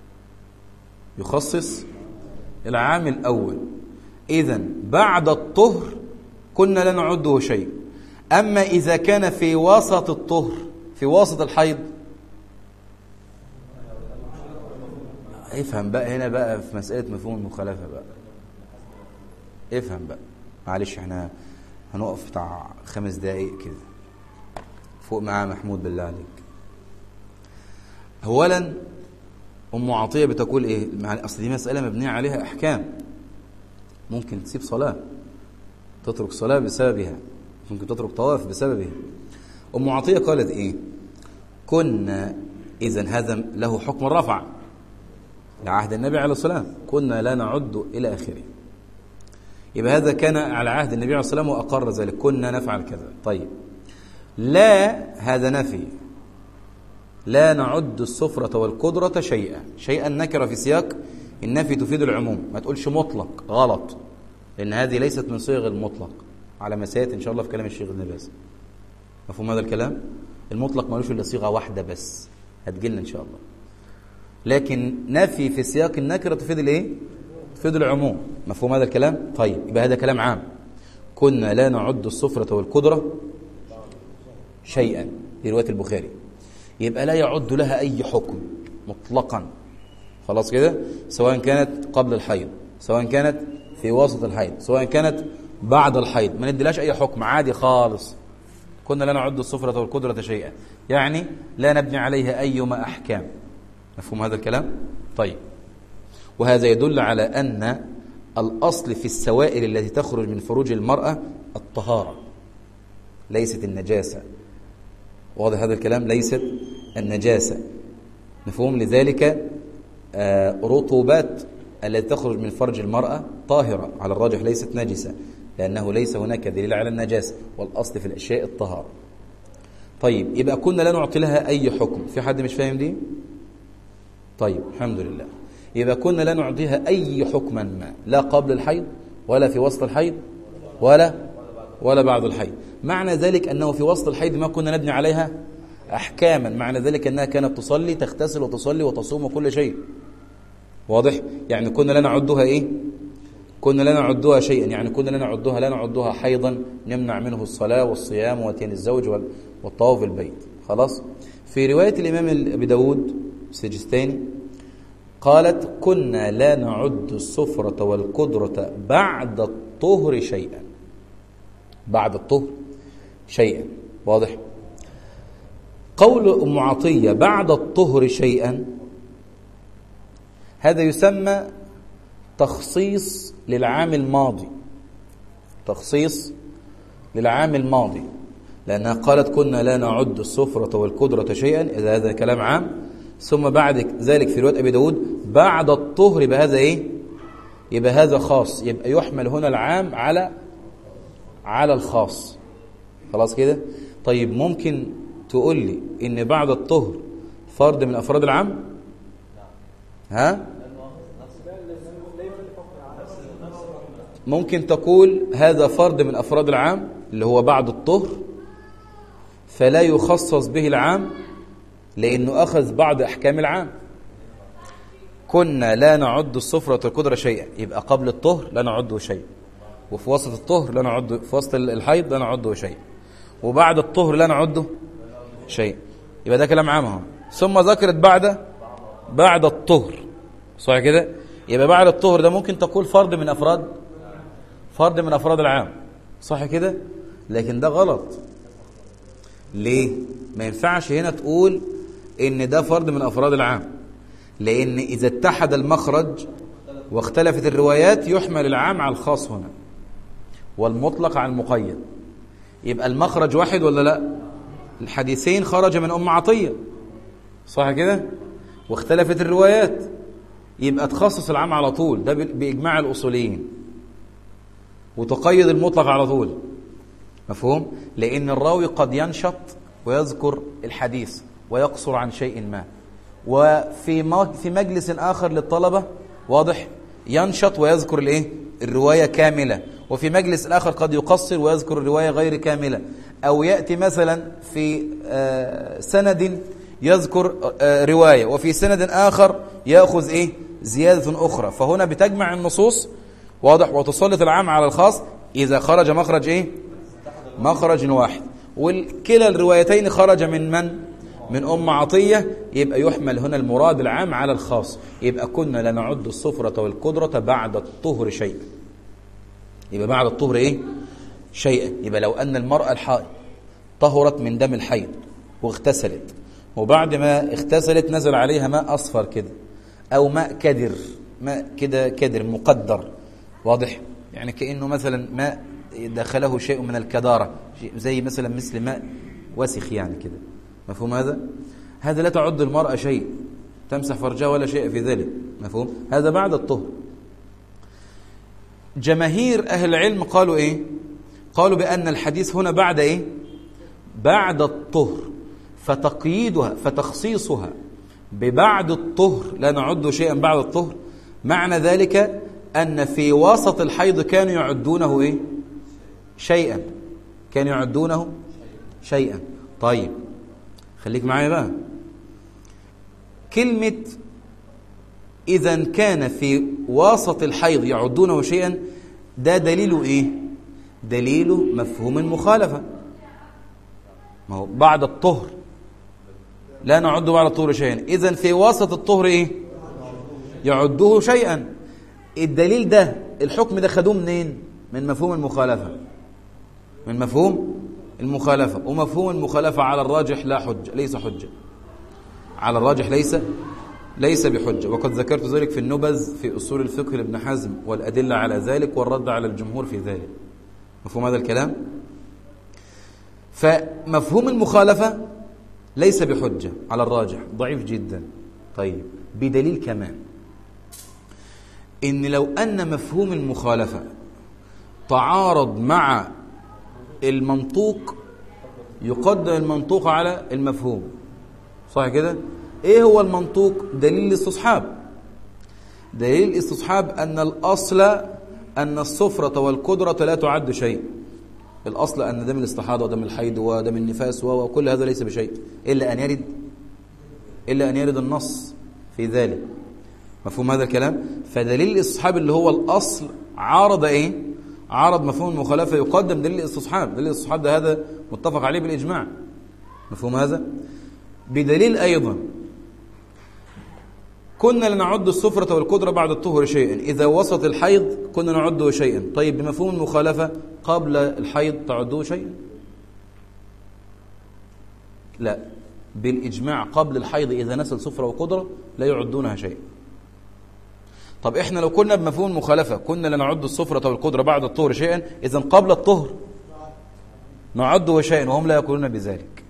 يخصص العام الأول. إذن بعد الطهر كنا لا نعده شيء. أما إذا كان في وسط الطهر، في وسط الحيض، افهم بقى هنا بقى في مسألة مفهوم المخالفة بقى، افهم بقى معلش، احنا هنقف بتاع خمس دقايق كده فوق معاه محمود بالله عليك. أولا أم عطية بتقول إيه؟ أصل دي مسألة مبنية عليها أحكام، ممكن تسيب صلاة، تترك صلاة بسببها، ممكن تترك طواف بسببها. أم عطية قالت إيه؟ كنا، إذن هذا له حكم الرفع لعهد النبي عليه الصلاة والسلام، كنا لا نعد إلى آخره. يبقى هذا كان على عهد النبي عليه الصلاة والسلام وأقر ذلك، كنا نفعل كذا. طيب لا، هذا نفي، لا نعد السفرة والقدرة شيئا. شيئا نكرة في سياق النفي تفيد العموم، ما تقولش مطلق، غلط، لأن هذه ليست من صيغ المطلق على ما سيأتي إن شاء الله في كلام الشيخ ابن باز. مفهوم هذا الكلام؟ المطلق ما لوش إلا صيغة واحدة بس، هتجيلنا إن شاء الله. لكن نفي في سياق النكرة تفيد الإيه؟ تفيد العموم. مفهوم هذا الكلام؟ طيب يبقى هذا كلام عام، كنا لا نعد السفرة والقدرة شيئا في رواية البخاري، يبقى لا يعد لها أي حكم مطلقا، خلاص كده، سواء كانت قبل الحيض، سواء كانت في وسط الحيض، سواء كانت بعد الحيض، ما نديلاش أي حكم، عادي خالص. كنا لا نعد السفرة والقدرة شيئا، يعني لا نبني عليها أيما أحكام. مفهوم هذا الكلام؟ طيب، وهذا يدل على أن الأصل في السوائل التي تخرج من فروج المرأة الطهارة، ليست النجاسة. واضح هذا الكلام؟ ليست النجاسة. مفهوم؟ لذلك آه رطوبات التي تخرج من فرج المرأة طاهرة على الراجح، ليست نجسة، لأنه ليس هناك دليل على النجاسة، والأصل في الأشياء الطهارة. طيب يبقى كنا لا نعطي لها أي حكم. في حد مش فاهم دي؟ طيب الحمد لله. يبقى كنا لا نعطيها أي حكما ما، لا قبل الحيض ولا في وسط الحيض ولا ولا بعد الحيض. معنى ذلك أنه في وسط الحيض ما كنا نبني عليها أحكاما، معنى ذلك أنها كانت تصلي، تغتسل وتصلي وتصوم وكل شيء. واضح؟ يعني كنا لا نعدها إيه؟ كنا لا نعدها شيئا، يعني كنا لا نعدها لا نعدها حيضا نمنع منه الصلاة والصيام واتيان الزوج والطواف البيت. خلاص؟ في رواية الإمام أبي داود السجستاني قالت كنا لا نعد السفرة والقدرة بعد الطهر شيئا، بعد الطهر شيئا. واضح؟ قول أم عطية بعد الطهر شيئا، هذا يسمى تخصيص للعام الماضي، تخصيص للعام الماضي، لأنها قالت كنا لا نعد السفرة والقدرة شيئا، إذا هذا كلام عام. ثم بعد ذلك في رواية أبي داود بعد الطهر، يبقى هذا إيه؟ يبقى هذا خاص، يبقى يحمل هنا العام على على الخاص. خلاص كده؟ طيب ممكن تقول لي إن بعد الطهر فرد من أفراد العام؟ ها؟ ممكن تقول هذا فرد من أفراد العام اللي هو بعد الطهر، فلا يخصص به العام لأنه أخذ بعض أحكام العام. كنا لا نعد السفرة والقدرة شيئا، يبقى قبل الطهر لا نعده شيء، وفي وسط الطهر لا نعده، في وسط الحيض لا نعده شيء، وبعد الطهر لا نعده شيء، يبقى ده كلام عام اهو. ثم ذكرت بعد بعد الطهر، صح كده؟ يبقى بعد الطهر ده ممكن تقول فرد من أفراد فرد من أفراد العام، صح كده؟ لكن ده غلط. ليه؟ ما ينفعش هنا تقول إن ده فرد من أفراد العام، لأن إذا اتحد المخرج واختلفت الروايات يحمل العام على الخاص هنا، والمطلق على المقيد. يبقى المخرج واحد ولا لا؟ الحديثين خرج من أم عطية، صح كده؟ واختلفت الروايات، يبقى تخصص العام على طول، ده بإجماع الأصوليين، وتقيد المطلق على طول. مفهوم؟ لأن الراوي قد ينشط ويذكر الحديث ويقصر عن شيء ما، وفي في مجلس آخر للطلبة واضح ينشط ويذكر الايه الرواية كاملة، وفي مجلس آخر قد يقصر ويذكر الرواية غير كاملة، أو يأتي مثلا في سند يذكر رواية وفي سند آخر يأخذ إيه زيادة أخرى. فهنا بتجمع النصوص واضح وتسلط العام على الخاص إذا خرج مخرج إيه مخرج واحد، والكلا الروايتين خرج من من من أم عطية، يبقى يحمل هنا المراد العام على الخاص. يبقى كنا لا نعد الصفرة والقدرة بعد الطهر شيئا، يبقى بعد الطهر إيه شيئا. يبقى لو أن المرأة الحائض طهرت من دم الحيض واغتسلت، وبعد ما اغتسلت نزل عليها ماء أصفر كده أو ماء كدر، ماء كده كدر مقدر واضح، يعني كأنه مثلا ماء دخله شيء من الكدارة، زي مثلا مثل ماء وسخ يعني كده. مفهوم هذا؟ هذا لا تعد المرأة شيء، تمسح فرجها ولا شيء في ذلك. مفهوم؟ هذا بعد الطهر. جماهير أهل العلم قالوا إيه؟ قالوا بأن الحديث هنا بعد إيه؟ بعد الطهر، فتقييدها فتخصيصها ببعد الطهر لا نعد شيئا بعد الطهر، معنى ذلك أن في وسط الحيض كانوا يعدونه إيه؟ شيئا، كانوا يعدونه شيئا. طيب خليك معايا بقى، كلمة إذا كان في وسط الحيض يعدونه شيئا، ده دليله إيه؟ دليله مفهوم المخالفة. ما هو بعد الطهر لا نعد بعد الطهر شيئا، إذن في وسط الطهر إيه؟ يعده شيئا. الدليل ده الحكم ده خدوه منين؟ من مفهوم المخالفة، من مفهوم المخالفة. ومفهوم المخالفة على الراجح لا حجة، ليس حجة على الراجح، ليس ليس بحجة. وقد ذكرت ذلك في النبذ في أصول الفقه لابن حزم والأدلة على ذلك والرد على الجمهور في ذلك. مفهوم هذا الكلام؟ فمفهوم المخالفة ليس بحجة على الراجح، ضعيف جدا. طيب بدليل كمان إن لو أن مفهوم المخالفة تعارض مع المنطوق يقدم المنطوق على المفهوم، صح كده؟ ايه هو المنطوق؟ دليل الاستصحاب. دليل الاستصحاب أن الأصل أن الصفرة والقدرة لا تعد شيء. الأصل أن دم الاستحاضة ودم الحيض ودم النفاس وكل هذا ليس بشيء إلا أن يرد إلا أن يرد النص في ذلك. مفهوم هذا الكلام؟ فدليل الاستصحاب اللي هو الأصل عارض إيه؟ عارض مفهوم المخالفة، يقدم دليل الاستصحاب. دليل الاستصحاب ده هذا متفق عليه بالإجماع. مفهوم هذا؟ بدليل أيضا كنا لنعد الصفرة والقدرة بعد الطهر شيئا، إذا وسط الحيض كنا نعده شيئا. طيب بمفهوم المخالفة قبل الحيض تعده شيئا؟ لا، بالإجماع قبل الحيض إذا نزل صفرة وقدرة لا يعدونها شيئا. طب إحنا لو كنا بمفهوم المخالفة كنا لنعد الصفرة والقدرة بعد الطهر شيئا، إذا قبل الطهر نعده شيئا، وهم لا يقولون بذلك.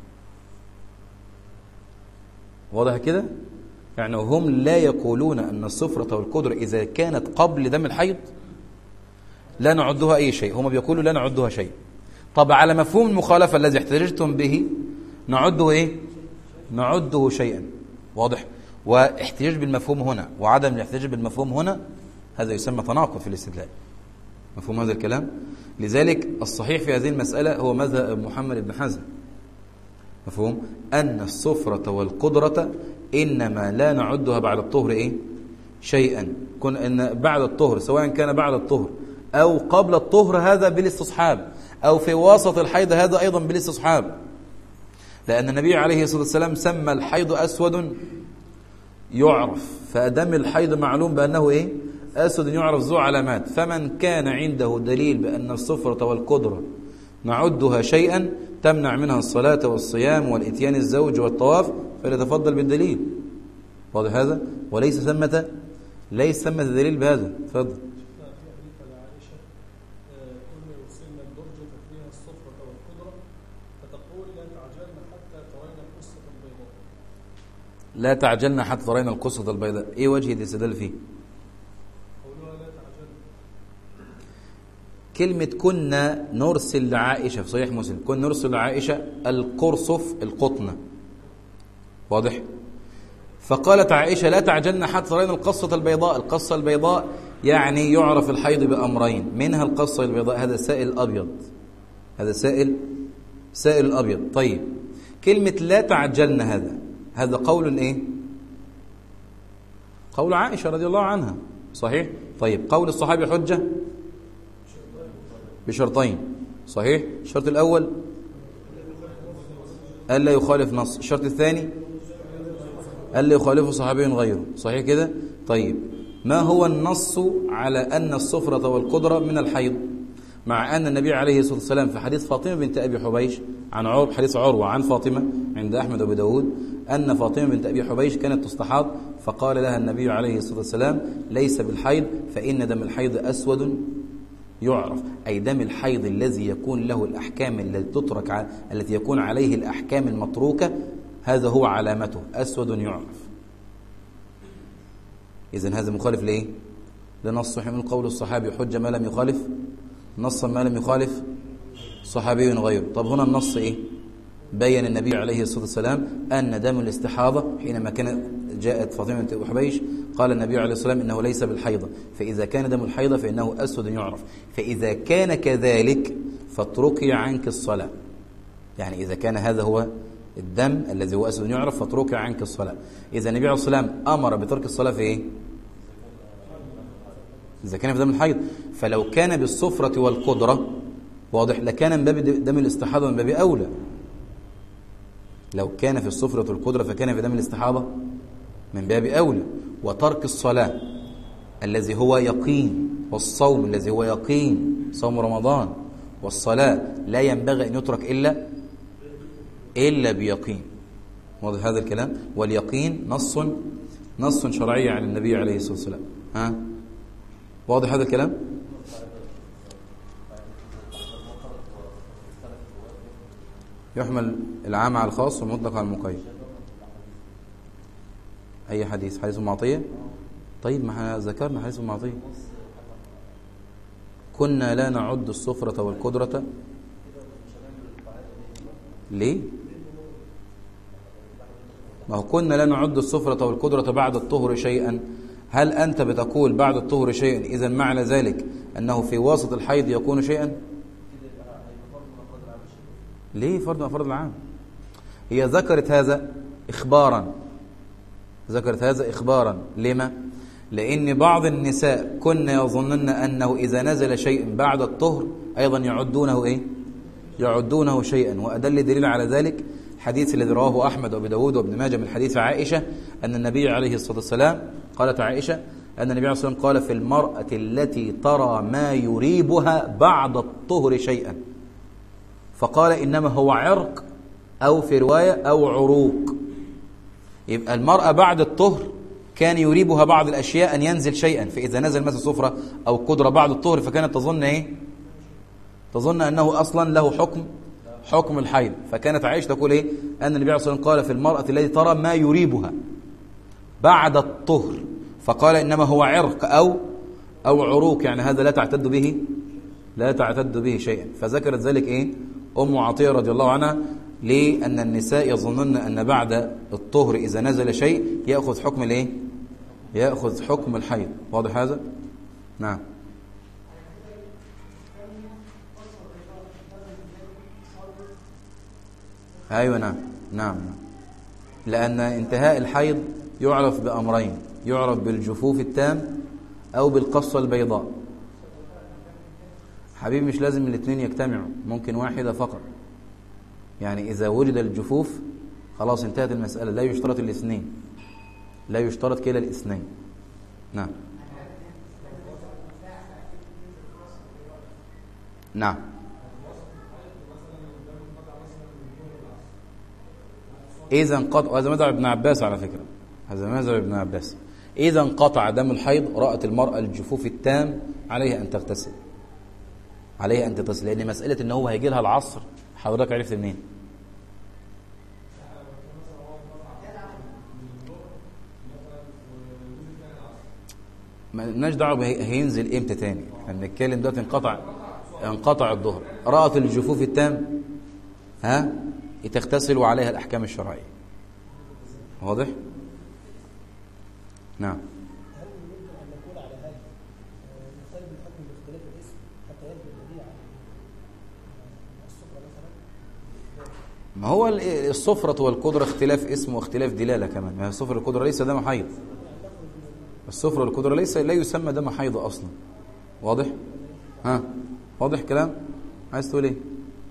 واضح كده؟ يعني هم لا يقولون أن الصفرة والقدرة إذا كانت قبل دم الحيض لا نعدها أي شيء، هم بيقولوا لا نعدها شيء. طب على مفهوم المخالفة الذي احتجتم به نعده إيه؟ نعده شيئا. واضح؟ واحتجاج بالمفهوم هنا وعدم الاحتجاج بالمفهوم هنا هذا يسمى تناقض في الاستدلال. مفهوم هذا الكلام؟ لذلك الصحيح في هذه المسألة هو مذهب محمد بن حزم. مفهوم؟ أن الصفرة والقدرة إنما لا نعدها بعد الطهر إيه؟ شيئا. كن إن بعد الطهر سواء كان بعد الطهر أو قبل الطهر هذا بالاستصحاب، أو في وسط الحيض هذا أيضا بالاستصحاب، لأن النبي عليه الصلاة والسلام سمى الحيض أسود يعرف، فدم الحيض معلوم بأنه إيه؟ أسود يعرف ذو علامات. فمن كان عنده دليل بأن الصفرة والقدرة نعدها شيئا تمنع منها الصلاة والصيام والإتيان الزوج والطواف فليتفضل بالدليل. واضح هذا؟ وليس ثمة ليس ثمة دليل بهذا. تفضل. لا تعجلنا حتى ترين القصة البيضاء، ايه وجه الاستدلال فيه؟ كلمة كنا نرسل لعائشة في صحيح مسلم، كنا نرسل لعائشة القرصف القطن، واضح؟ فقالت عائشة لا تعجلنا حتى ترين القصة البيضاء. القصة البيضاء يعني يعرف الحيض بأمرين، منها القصة البيضاء، هذا سائل الأبيض، هذا سائل سائل الأبيض. طيب كلمة لا تعجلنا هذا هذا قول ايه؟ قول عائشة رضي الله عنها، صحيح؟ طيب قول الصحابي حجة بشرطين، صحيح؟ الشرط الأول ألا يخالف نص، الشرط الثاني ألا يخالفه صحابي غيره، صحيح كده؟ طيب ما هو النص على أن الصفرة والقدرة من الحيض؟ مع أن النبي عليه الصلاة والسلام في حديث فاطمة بنت أبي حبيش عن عروة، حديث عروة عن فاطمة عند أحمد وأبي داود أن فاطمة بنت أبي حبيش كانت تستحاض، فقال لها النبي عليه الصلاة والسلام ليس بالحيض فإن دم الحيض أسود يعرف، أي دم الحيض الذي يكون له الأحكام التي تترك التي يكون عليه الأحكام المتروكة، هذا هو علامته أسود يعرف. إذن هذا مخالف لإيه؟ لنص من قول الصحابي حجة ما لم يخالف نصا ما لم يخالف صحابي غيره. طب هنا النص إيه؟ بين النبي عليه الصلاة والسلام أن دم الاستحاضة حينما كانت جاءت فاطمة بنت حبيش قال النبي عليه الصلاة والسلام إنه ليس بالحيضة، فإذا كان دم الحيضة فإنه أسود يعرف، فإذا كان كذلك فاتركي عنك الصلاة. يعني إذا كان هذا هو الدم الذي هو أسود يعرف فاتركي عنك الصلاة. إذا النبي عليه الصلاة والسلام أمر بترك الصلاة في إيه؟ إذا كان في دم الحيض. فلو كان بالصفرة والقدرة واضح لكان من باب دم الاستحاضة من باب أولى. لو كان في الصفرة والقدرة فكان في دم الاستحاضة من باب أولى. وترك الصلاة الذي هو يقين، والصوم الذي هو يقين، صوم رمضان والصلاة لا ينبغي أن يترك إلا إلا بيقين. واضح هذا الكلام؟ واليقين نص نص شرعي عن النبي عليه الصلاة والسلام. ها واضح هذا الكلام؟ يحمل العام على الخاص والمطلق على المقيد. أي حديث؟ حديث أم عطية؟ طيب ما احنا ذكرنا حديث أم عطية. كنا لا نعد الصفرة والقدرة. ليه؟ ما هو كنا لا نعد الصفرة والقدرة بعد الطهر شيئا. هل أنت بتقول بعد الطهر شيئا إذا معنى ذلك أنه في وسط الحيض يكون شيئا؟ ليه فرض من أفراد العام؟ هي ذكرت هذا إخبارا، ذكرت هذا إخبارا. لما؟ لأن بعض النساء كنا يظنن أنه إذا نزل شيء بعد الطهر أيضا يعدونه إيه؟ يعدونه شيئا. وأدل دليل على ذلك حديث الذي رواه أحمد وأبي داود وابن ماجه من حديث عائشة أن النبي عليه الصلاة والسلام، قالت عائشة أن النبي عليه الصلاة والسلام قال في المرأة التي ترى ما يريبها بعد الطهر شيئا، فقال إنما هو عرق أو في رواية أو عروق. يبقى المرأة بعد الطهر كان يريبها بعض الأشياء أن ينزل شيئا، فإذا نزل مثل صفرة أو قدرة بعد الطهر فكانت تظن إيه؟ تظن أنه أصلا له حكم حكم الحيض. فكانت عائشة تقول إيه؟ أن النبي عليه الصلاة والسلام قال في المرأة التي ترى ما يريبها بعد الطهر، فقال إنما هو عرق أو أو عروق، يعني هذا لا تعتد به لا تعتد به شيئا. فذكرت ذلك إيه؟ أم عطية رضي الله عنها، لأن النساء يظنن أن بعد الطهر إذا نزل شيء يأخذ حكم الإيه؟ يأخذ حكم الحيض. واضح هذا؟ نعم. أيوة نعم نعم لأن انتهاء الحيض يعرف بأمرين، يعرف بالجفوف التام أو بالقصة البيضاء. حبيبي مش لازم الاثنين يجتمعوا، ممكن واحدة فقط. يعني إذا وجد الجفوف خلاص انتهت المسألة، لا يشترط الاثنين، لا يشترط كلا الاثنين. نعم نعم إذا انقطع، هذا مذهب ابن عباس على فكرة، هذا مذهب ابن عباس. إذا انقطع دم الحيض رأت المرأة الجفوف التام عليها أن تغتسل، عليها أن تغتسل، لأن مسألة إن هو هيجي لها العصر حضرتك عرفت منين؟ ما لناش دعوه هينزل امتى تاني، احنا بنتكلم دلوقتي انقطع انقطع الظهر، رأت الجفوف التام ها تغتسل عليها الاحكام الشرعيه. واضح؟ نعم. هل يمكن ان نقول على هذا يختلف الحكم باختلاف الاسم حتى يثبت الدليل على الصفرة مثلا؟ ما هو الصفرة والقدرة اختلاف اسم واختلاف دلالة كمان. ما هي الصفرة والقدرة ليس دم حيض، الصفرة والقدرة ليس لا يسمى دم حيض أصلا. واضح؟ ها واضح كلام؟ عايز تقول ايه؟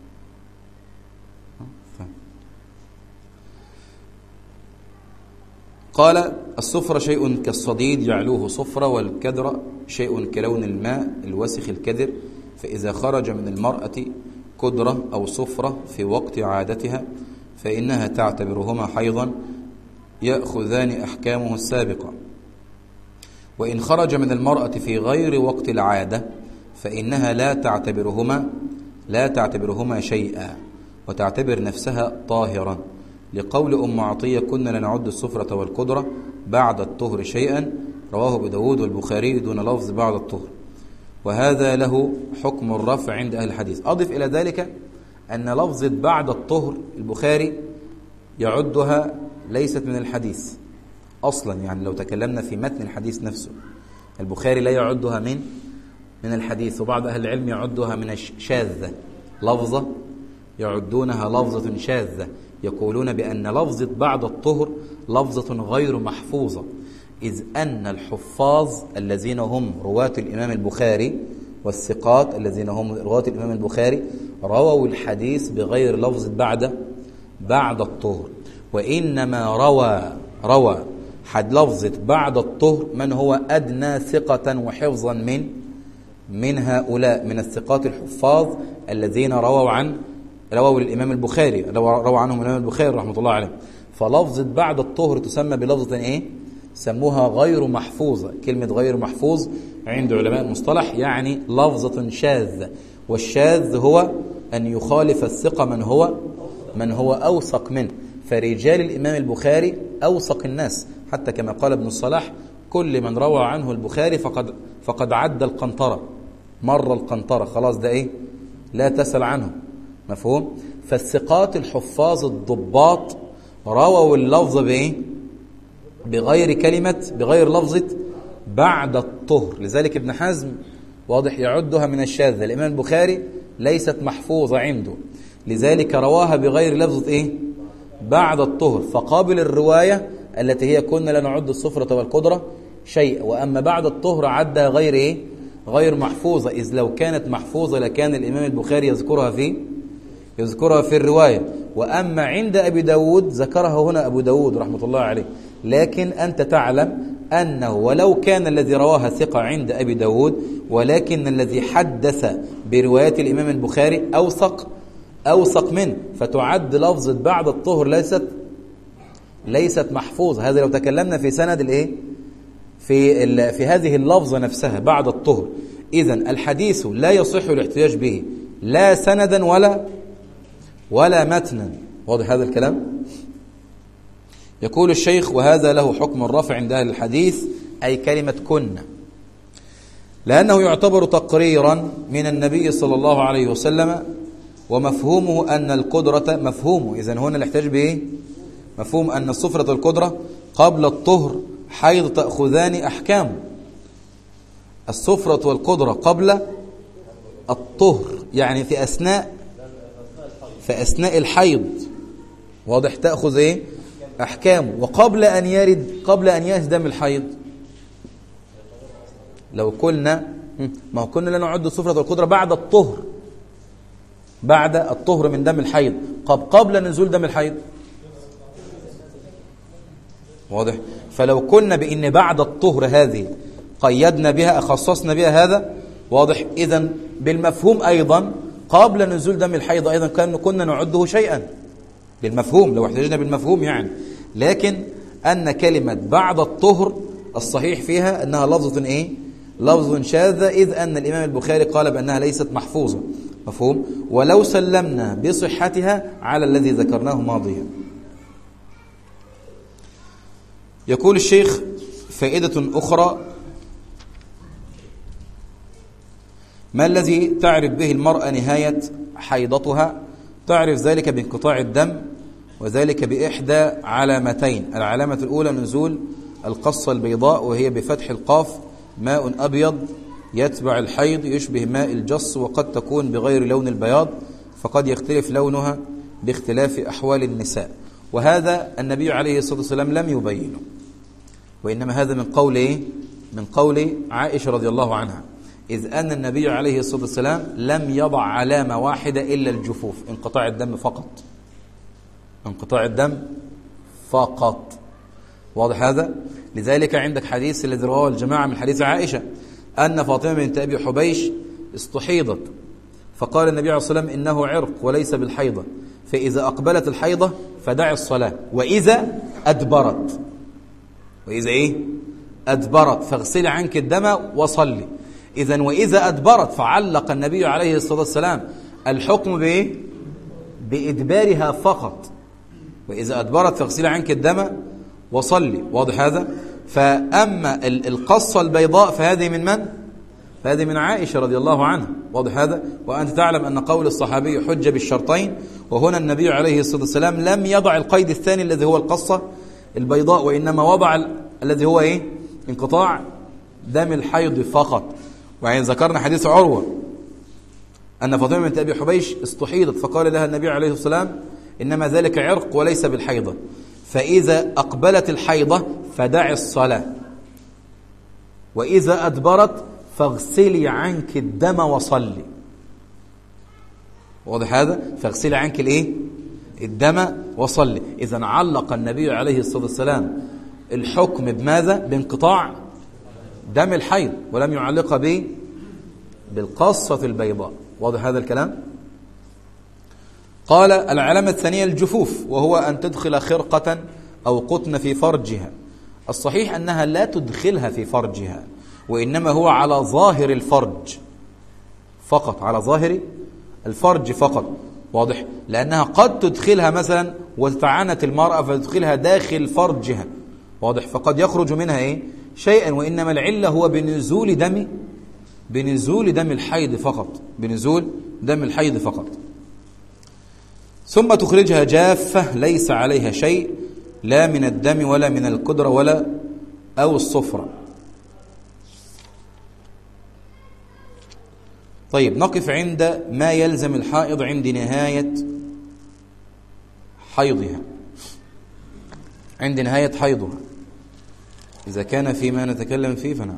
قال الصفرة شيء كالصديد يعلوه صفرة، والكدر شيء كلون الماء الوسخ الكدر، فإذا خرج من المرأة كدرة أو صفرة في وقت عادتها فإنها تعتبرهما حيضا يأخذان أحكامه السابقة، وإن خرج من المرأة في غير وقت العادة فإنها لا تعتبرهما لا تعتبرهما شيئا وتعتبر نفسها طاهرا، لقول أم عطية كنا لنعد الصفرة والقدرة بعد الطهر شيئا، رواه أبو داود والبخاري دون لفظ بعد الطهر، وهذا له حكم الرفع عند أهل الحديث. أضف إلى ذلك أن لفظة بعد الطهر البخاري يعدها ليست من الحديث أصلا، يعني لو تكلمنا في متن الحديث نفسه البخاري لا يعدها من من الحديث، وبعض أهل العلم يعدها من الشاذة، لفظة يعدونها لفظة شاذة، يقولون بأن لفظة بعد الطهر لفظة غير محفوظة، إذ أن الحفاظ الذين هم رواة الإمام البخاري والثقات الذين هم رواة الإمام البخاري رووا الحديث بغير لفظة بعد بعد الطهر، وإنما روى روى حد لفظة بعد الطهر من هو أدنى ثقة وحفظا من من هؤلاء من الثقات الحفاظ الذين رووا عن رووا الإمام البخاري روى عنهم الإمام البخاري رحمة الله عليه. فلفظة بعد الطهر تسمى بلفظة إيه؟ سموها غير محفوظة. كلمة غير محفوظ عند علماء المصطلح يعني لفظة شاذة، والشاذ هو أن يخالف الثقة من هو من هو أوثق منه، فرجال الإمام البخاري أوثق الناس، حتى كما قال ابن الصلاح كل من روى عنه البخاري فقد فقد عد القنطرة، مر القنطرة، خلاص ده إيه؟ لا تسأل عنه. مفهوم؟ فالثقات الحفاظ الضباط رووا اللفظ بإيه؟ بغير كلمة بغير لفظة بعد الطهر، لذلك ابن حزم واضح يعدها من الشاذة. الإمام البخاري ليست محفوظة عنده، لذلك رواها بغير لفظة إيه؟ بعد الطهر، فقابل الرواية التي هي كنا لا نعد الصفرة والقدرة شيء، وأما بعد الطهر عدها غير إيه؟ غير محفوظة، إذ لو كانت محفوظة لكان الإمام البخاري يذكرها في يذكرها في الرواية، وأما عند أبي داود ذكرها هنا أبو داود رحمة الله عليه. لكن أنت تعلم أنه ولو كان الذي رواها ثقة عند أبي داود، ولكن الذي حدث بروايات الإمام البخاري أوثق أوثق منه، فتعد لفظة بعد الطهر ليست ليست محفوظة. هذا لو تكلمنا في سند الإيه؟ في في هذه اللفظة نفسها بعد الطهر. إذن الحديث لا يصح الاحتجاج به لا سندا ولا ولا متنا. واضح هذا الكلام؟ يقول الشيخ وهذا له حكم الرفع عند أهل الحديث، أي كلمة كنا، لأنه يعتبر تقريرا من النبي صلى الله عليه وسلم، ومفهومه أن القدرة مفهومه. إذن هنا الاحتجاج به مفهوم أن الصفرة والقدرة قبل الطهر حيض تأخذان أحكام. الصفرة والقدرة قبل الطهر يعني في أثناء في أثناء الحيض، واضح، تأخذ إيه؟ أحكام. وقبل أن يرد قبل أن يأتي دم الحيض، لو قلنا ما هو كنا لا نعد الصفرة والقدرة بعد الطهر بعد الطهر من دم الحيض قبل قبل نزول دم الحيض، واضح. فلو كنا بإن بعد الطهر هذه قيدنا بها أخصصنا بها هذا، واضح. إذن بالمفهوم أيضا قبل نزول دم الحيض أيضا كان كنا نعده شيئا بالمفهوم لو احتجنا بالمفهوم يعني. لكن أن كلمة بعد الطهر الصحيح فيها أنها لفظة إيه؟ لفظ شاذة، إذ أن الإمام البخاري قال بأنها ليست محفوظة. مفهوم؟ ولو سلمنا بصحتها على الذي ذكرناه ماضيا. يقول الشيخ فائدة أخرى ما الذي تعرف به المرأة نهاية حيضتها؟ تعرف ذلك بانقطاع الدم، وذلك بإحدى علامتين. العلامة الأولى نزول القصة البيضاء، وهي بفتح القاف، ماء أبيض يتبع الحيض يشبه ماء الجص، وقد تكون بغير لون البياض، فقد يختلف لونها باختلاف أحوال النساء. وهذا النبي عليه الصلاة والسلام لم يبينه، وإنما هذا من قول إيه؟ من قول عائشة رضي الله عنها، إذ أن النبي عليه الصلاة والسلام لم يضع علامة واحدة إلا الجفوف، انقطاع الدم فقط، انقطاع الدم فقط. واضح هذا؟ لذلك عندك حديث الذي رواه الجماعة من حديث عائشة أن فاطمة بنت أبي حبيش استحيضت، فقال النبي عليه الصلاة والسلام إنه عرق وليس بالحيضة، فإذا أقبلت الحيضة فدع الصلاة، وإذا أدبرت، وإذا إيه؟ أدبرت فاغسلي عنك الدم وصلي. إذن وإذا أدبرت، فعلق النبي عليه الصلاة والسلام الحكم بإيه؟ بإدبارها فقط، وإذا أدبرت فاغسلي عنك الدم وصلي. واضح هذا؟ فأما القصة البيضاء فهذه من من؟ فهذه من عائشة رضي الله عنها. واضح هذا؟ وأنت تعلم أن قول الصحابي حجة بالشرطين، وهنا النبي عليه الصلاة والسلام لم يضع القيد الثاني الذي هو القصة البيضاء، وإنما وضع الذي هو إيه؟ انقطاع دم الحيض فقط. وعين ذكرنا حديث عروة أن فاطمة بنت أبي حبيش استحيضت، فقال لها النبي عليه الصلاة والسلام إنما ذلك عرق وليس بالحيضة، فإذا أقبلت الحيضة فدع الصلاة، وإذا أدبرت فاغسلي عنك الدم وصلي. واضح هذا؟ فاغسلي عنك الإيه؟ الدم وصلي. إذن علق النبي عليه الصلاة والسلام الحكم بماذا؟ بانقطاع دم الحيض، ولم يعلق به بالقصة البيضاء. واضح هذا الكلام؟ قال العلامة الثانية الجفوف، وهو أن تدخل خرقة أو قطن في فرجها. الصحيح أنها لا تدخلها في فرجها، وإنما هو على ظاهر الفرج فقط، على ظاهر الفرج فقط. واضح؟ لأنها قد تدخلها مثلا وتتعنت المرأة فتدخلها داخل فرجها. واضح؟ فقد يخرج منها إيه؟ شيئا، وإنما العلة هو بنزول دم بنزول دم الحيض فقط، بنزول دم الحيض فقط. ثم تخرجها جافة ليس عليها شيء، لا من الدم ولا من القدرة ولا أو الصفرة. طيب، نقف عند ما يلزم الحائض عند نهاية حيضها، عند نهاية حيضها، إذا كان فيما نتكلم فيه فنعم.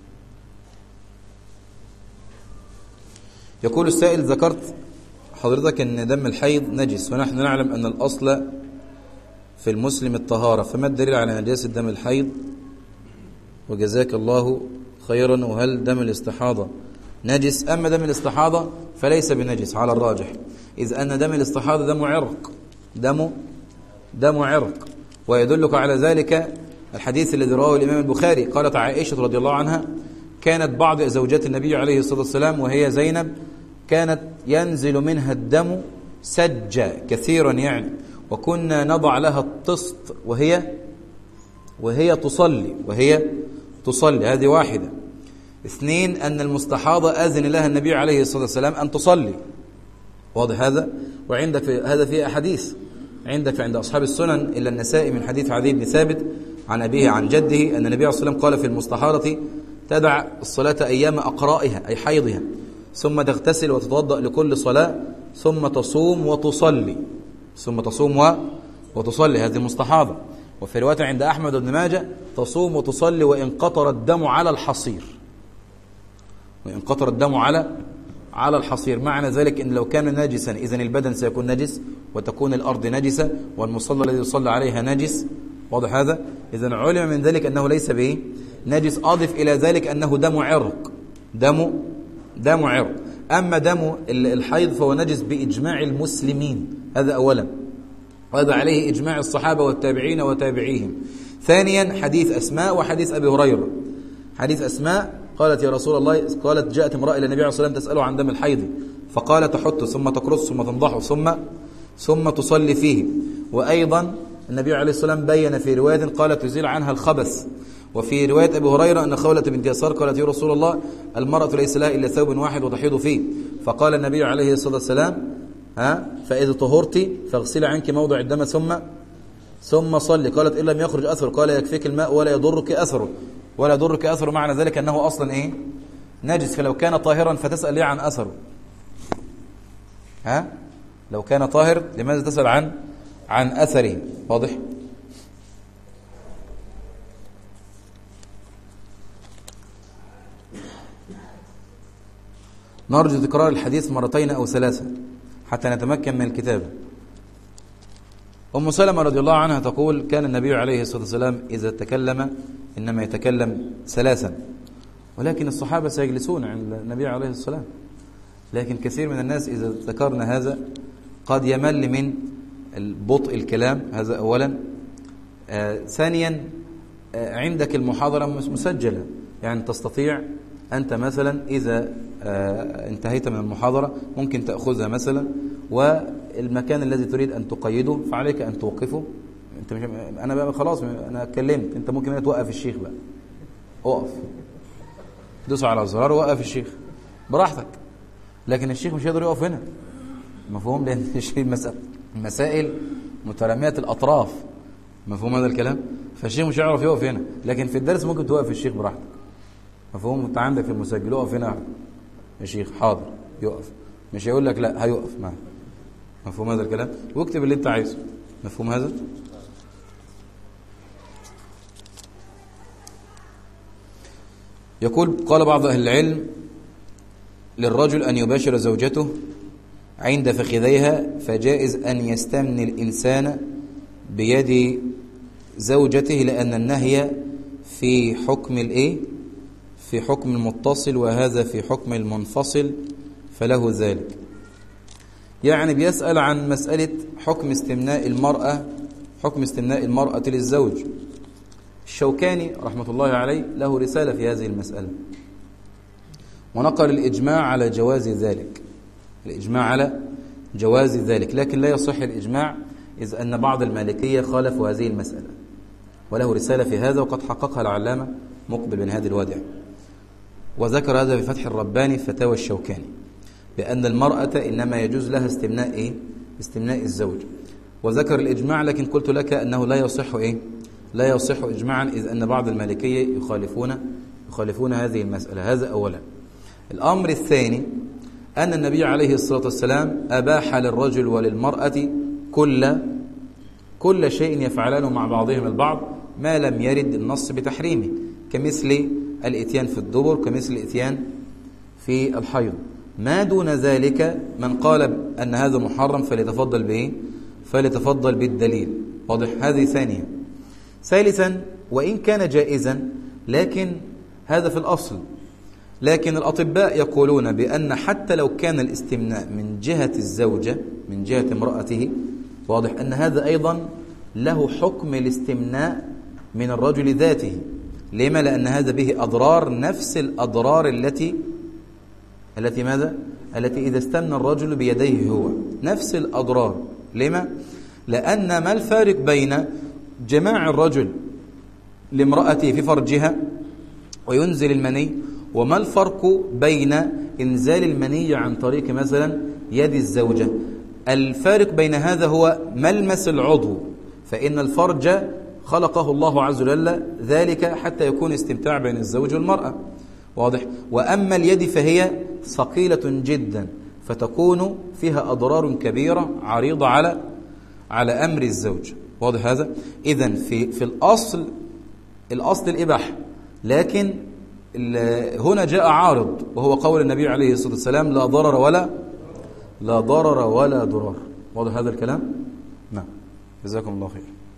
يقول السائل: ذكرت حضرتك أن دم الحيض نجس، ونحن نعلم أن الأصل في المسلم الطهارة، فما الدليل على نجاسة دم الحيض؟ وجزاك الله خيرا. وهل دم الاستحاضة نجس؟ أما دم الاستحاضة فليس بنجس على الراجح، إذ أن دم الاستحاضة دم عرق، دم دم عرق. ويدلك على ذلك الحديث الذي رواه الإمام البخاري، قالت عائشة رضي الله عنها: كانت بعض زوجات النبي عليه الصلاة والسلام وهي زينب كانت ينزل منها الدم سجا كثيرا يعني، وكنا نضع لها الطست وهي وهي تصلي وهي تصلي. هذه واحدة. اثنين، أن المستحاضة أذن لها النبي عليه الصلاة والسلام أن تصلي. واضح هذا؟ وعندك في هذا فيه أحاديث، عندك عند أصحاب السنن إلا النسائي من حديث عدي بن ثابت عن أبيه عن جده أن النبي عليه الصلاة والسلام قال في المستحاضة: تدع الصلاة أيام أقرائها أي حيضها، ثم تغتسل وتتوضأ لكل صلاة، ثم تصوم وتصلي، ثم تصوم و... وتصلي. هذه المستحاضة. وفي رواية عند أحمد بن ماجه: تصوم وتصلي وإن قطر الدم على الحصير، وإن قطر الدم على على الحصير. معنى ذلك أن لو كان نجسا إذن البدن سيكون نجس، وتكون الأرض نجسة، والمصلى الذي يصلى عليها نجس. واضح هذا؟ إذن علم من ذلك أنه ليس به نجس. أضف إلى ذلك أنه دم عرق، دم دم عرق. أما دم الحيض فهو نجس بإجماع المسلمين، هذا أولا، وهذا عليه إجماع الصحابة والتابعين وتابعيهم. ثانيا، حديث أسماء وحديث أبي هريرة. حديث أسماء قالت: يا رسول الله، قالت جاءت امرأة إلى النبي عليه الصلاة والسلام تسأله عن دم الحيض، فقال: تحط ثم تقرص ثم تنضح ثم ثم تصلي فيه. وأيضا النبي عليه الصلاة والسلام بين في رواية قال: تزيل عنها الخبث. وفي رواية أبي هريرة أن خولة بنت يسار قالت يا رسول الله المرأة ليس لها إلا ثوب واحد وتحيض فيه، فقال النبي عليه الصلاة والسلام ها فإذا طهرت فاغسلي عنك موضع الدم ثم ثم صلي. قالت إن لم يخرج أثر قال يكفيك الماء ولا يضرك أثره. ولا يضرك أثره معنى ذلك أنه أصلا إيه نجس، فلو كان طاهرا فتسأل ليه عن أثره؟ ها لو كان طاهر لماذا تسأل عن عن أثره؟ واضح؟ نرجو تكرار الحديث مرتين أو ثلاثة حتى نتمكن من الكتابة. أم سلمة رضي الله عنها تقول كان النبي عليه الصلاة والسلام إذا تكلم إنما يتكلم ثلاثا، ولكن الصحابة سيجلسون عند النبي عليه الصلاة والسلام، لكن كثير من الناس إذا ذكرنا هذا قد يمل من بطء الكلام، هذا أولا. آه ثانيا آه عندك المحاضرة مسجلة، يعني تستطيع أنت مثلا إذا آه انتهيت من المحاضرة ممكن تأخذها مثلا، والمكان الذي تريد أن تقيده فعليك أن توقفه. أنت مش أنا بقى خلاص أنا اتكلمت، أنت ممكن توقف الشيخ بقى، أقف دوس على الزرار ووقف الشيخ براحتك، لكن الشيخ مش يقدر يقف هنا، مفهوم؟ لأن المسائل المسائل مترامية الأطراف، مفهوم هذا الكلام؟ فالشيخ مش هيعرف يقف هنا، لكن في الدرس ممكن توقف الشيخ براحتك، مفهوم؟ انت عندك في المسجل اقف هنا يا شيخ، حاضر يقف، مش هيقول لك لا هيقف معك، مفهوم هذا الكلام؟ واكتب اللي انت عايزه، مفهوم هذا؟ يقول قال بعض أهل العلم للرجل أن يباشر زوجته عند فخذيها، فجائز أن يستمني الإنسان بيد زوجته، لأن النهي في حكم الإيه؟ في حكم المتصل، وهذا في حكم المنفصل، فله ذلك. يعني بيسأل عن مسألة حكم استمناء المرأة، حكم استمناء المرأة للزوج. الشوكاني رحمة الله عليه له رسالة في هذه المسألة، ونقل الإجماع على جواز ذلك، الإجماع على جواز ذلك، لكن لا يصح الإجماع إذ أن بعض المالكية خالفوا هذه المسألة، وله رسالة في هذا وقد حققها العلامة مقبل بن هادي الودع، وذكر هذا في فتح الرباني فتاوى الشوكاني، بأن المرأة إنما يجوز لها استمناء إيه؟ استمناء الزوج، وذكر الإجماع، لكن قلت لك أنه لا يصح إيه؟ لا يصح إجماعا إذ أن بعض المالكية يخالفون يخالفون هذه المسألة. هذا أولا. الأمر الثاني أن النبي عليه الصلاة والسلام أباح للرجل وللمرأة كل كل شيء يفعلانه مع بعضهم البعض ما لم يرد النص بتحريمه، كمثل الإتيان في الدبر، كمثل الإتيان في الحيض. ما دون ذلك من قال أن هذا محرم فليتفضل به فليتفضل بالدليل. واضح؟ هذه ثانية. ثالثا وإن كان جائزا لكن هذا في الأصل، لكن الأطباء يقولون بأن حتى لو كان الاستمناء من جهة الزوجة من جهة امرأته، واضح أن هذا أيضا له حكم الاستمناء من الرجل ذاته. لما؟ لأن هذا به أضرار نفس الأضرار التي التي ماذا؟ التي إذا استمنى الرجل بيديه هو، نفس الأضرار. لما؟ لأن ما الفارق بين جماع الرجل لامرأته في فرجها وينزل المني، وما الفرق بين إنزال المني عن طريق مثلا يد الزوجة؟ الفارق بين هذا هو ملمس العضو، فإن الفرج خلقه الله عز وجل ذلك حتى يكون استمتاع بين الزوج والمرأة. واضح؟ وأما اليد فهي ثقيلة جدا، فتكون فيها أضرار كبيرة عريضة على على أمر الزوج. واضح هذا؟ إذن في في الأصل الأصل الإباحة، لكن هنا جاء عارض وهو قول النبي عليه الصلاة والسلام لا ضرر ولا لا ضرر ولا ضرار. واضح هذا الكلام؟ نعم. جزاكم الله خير.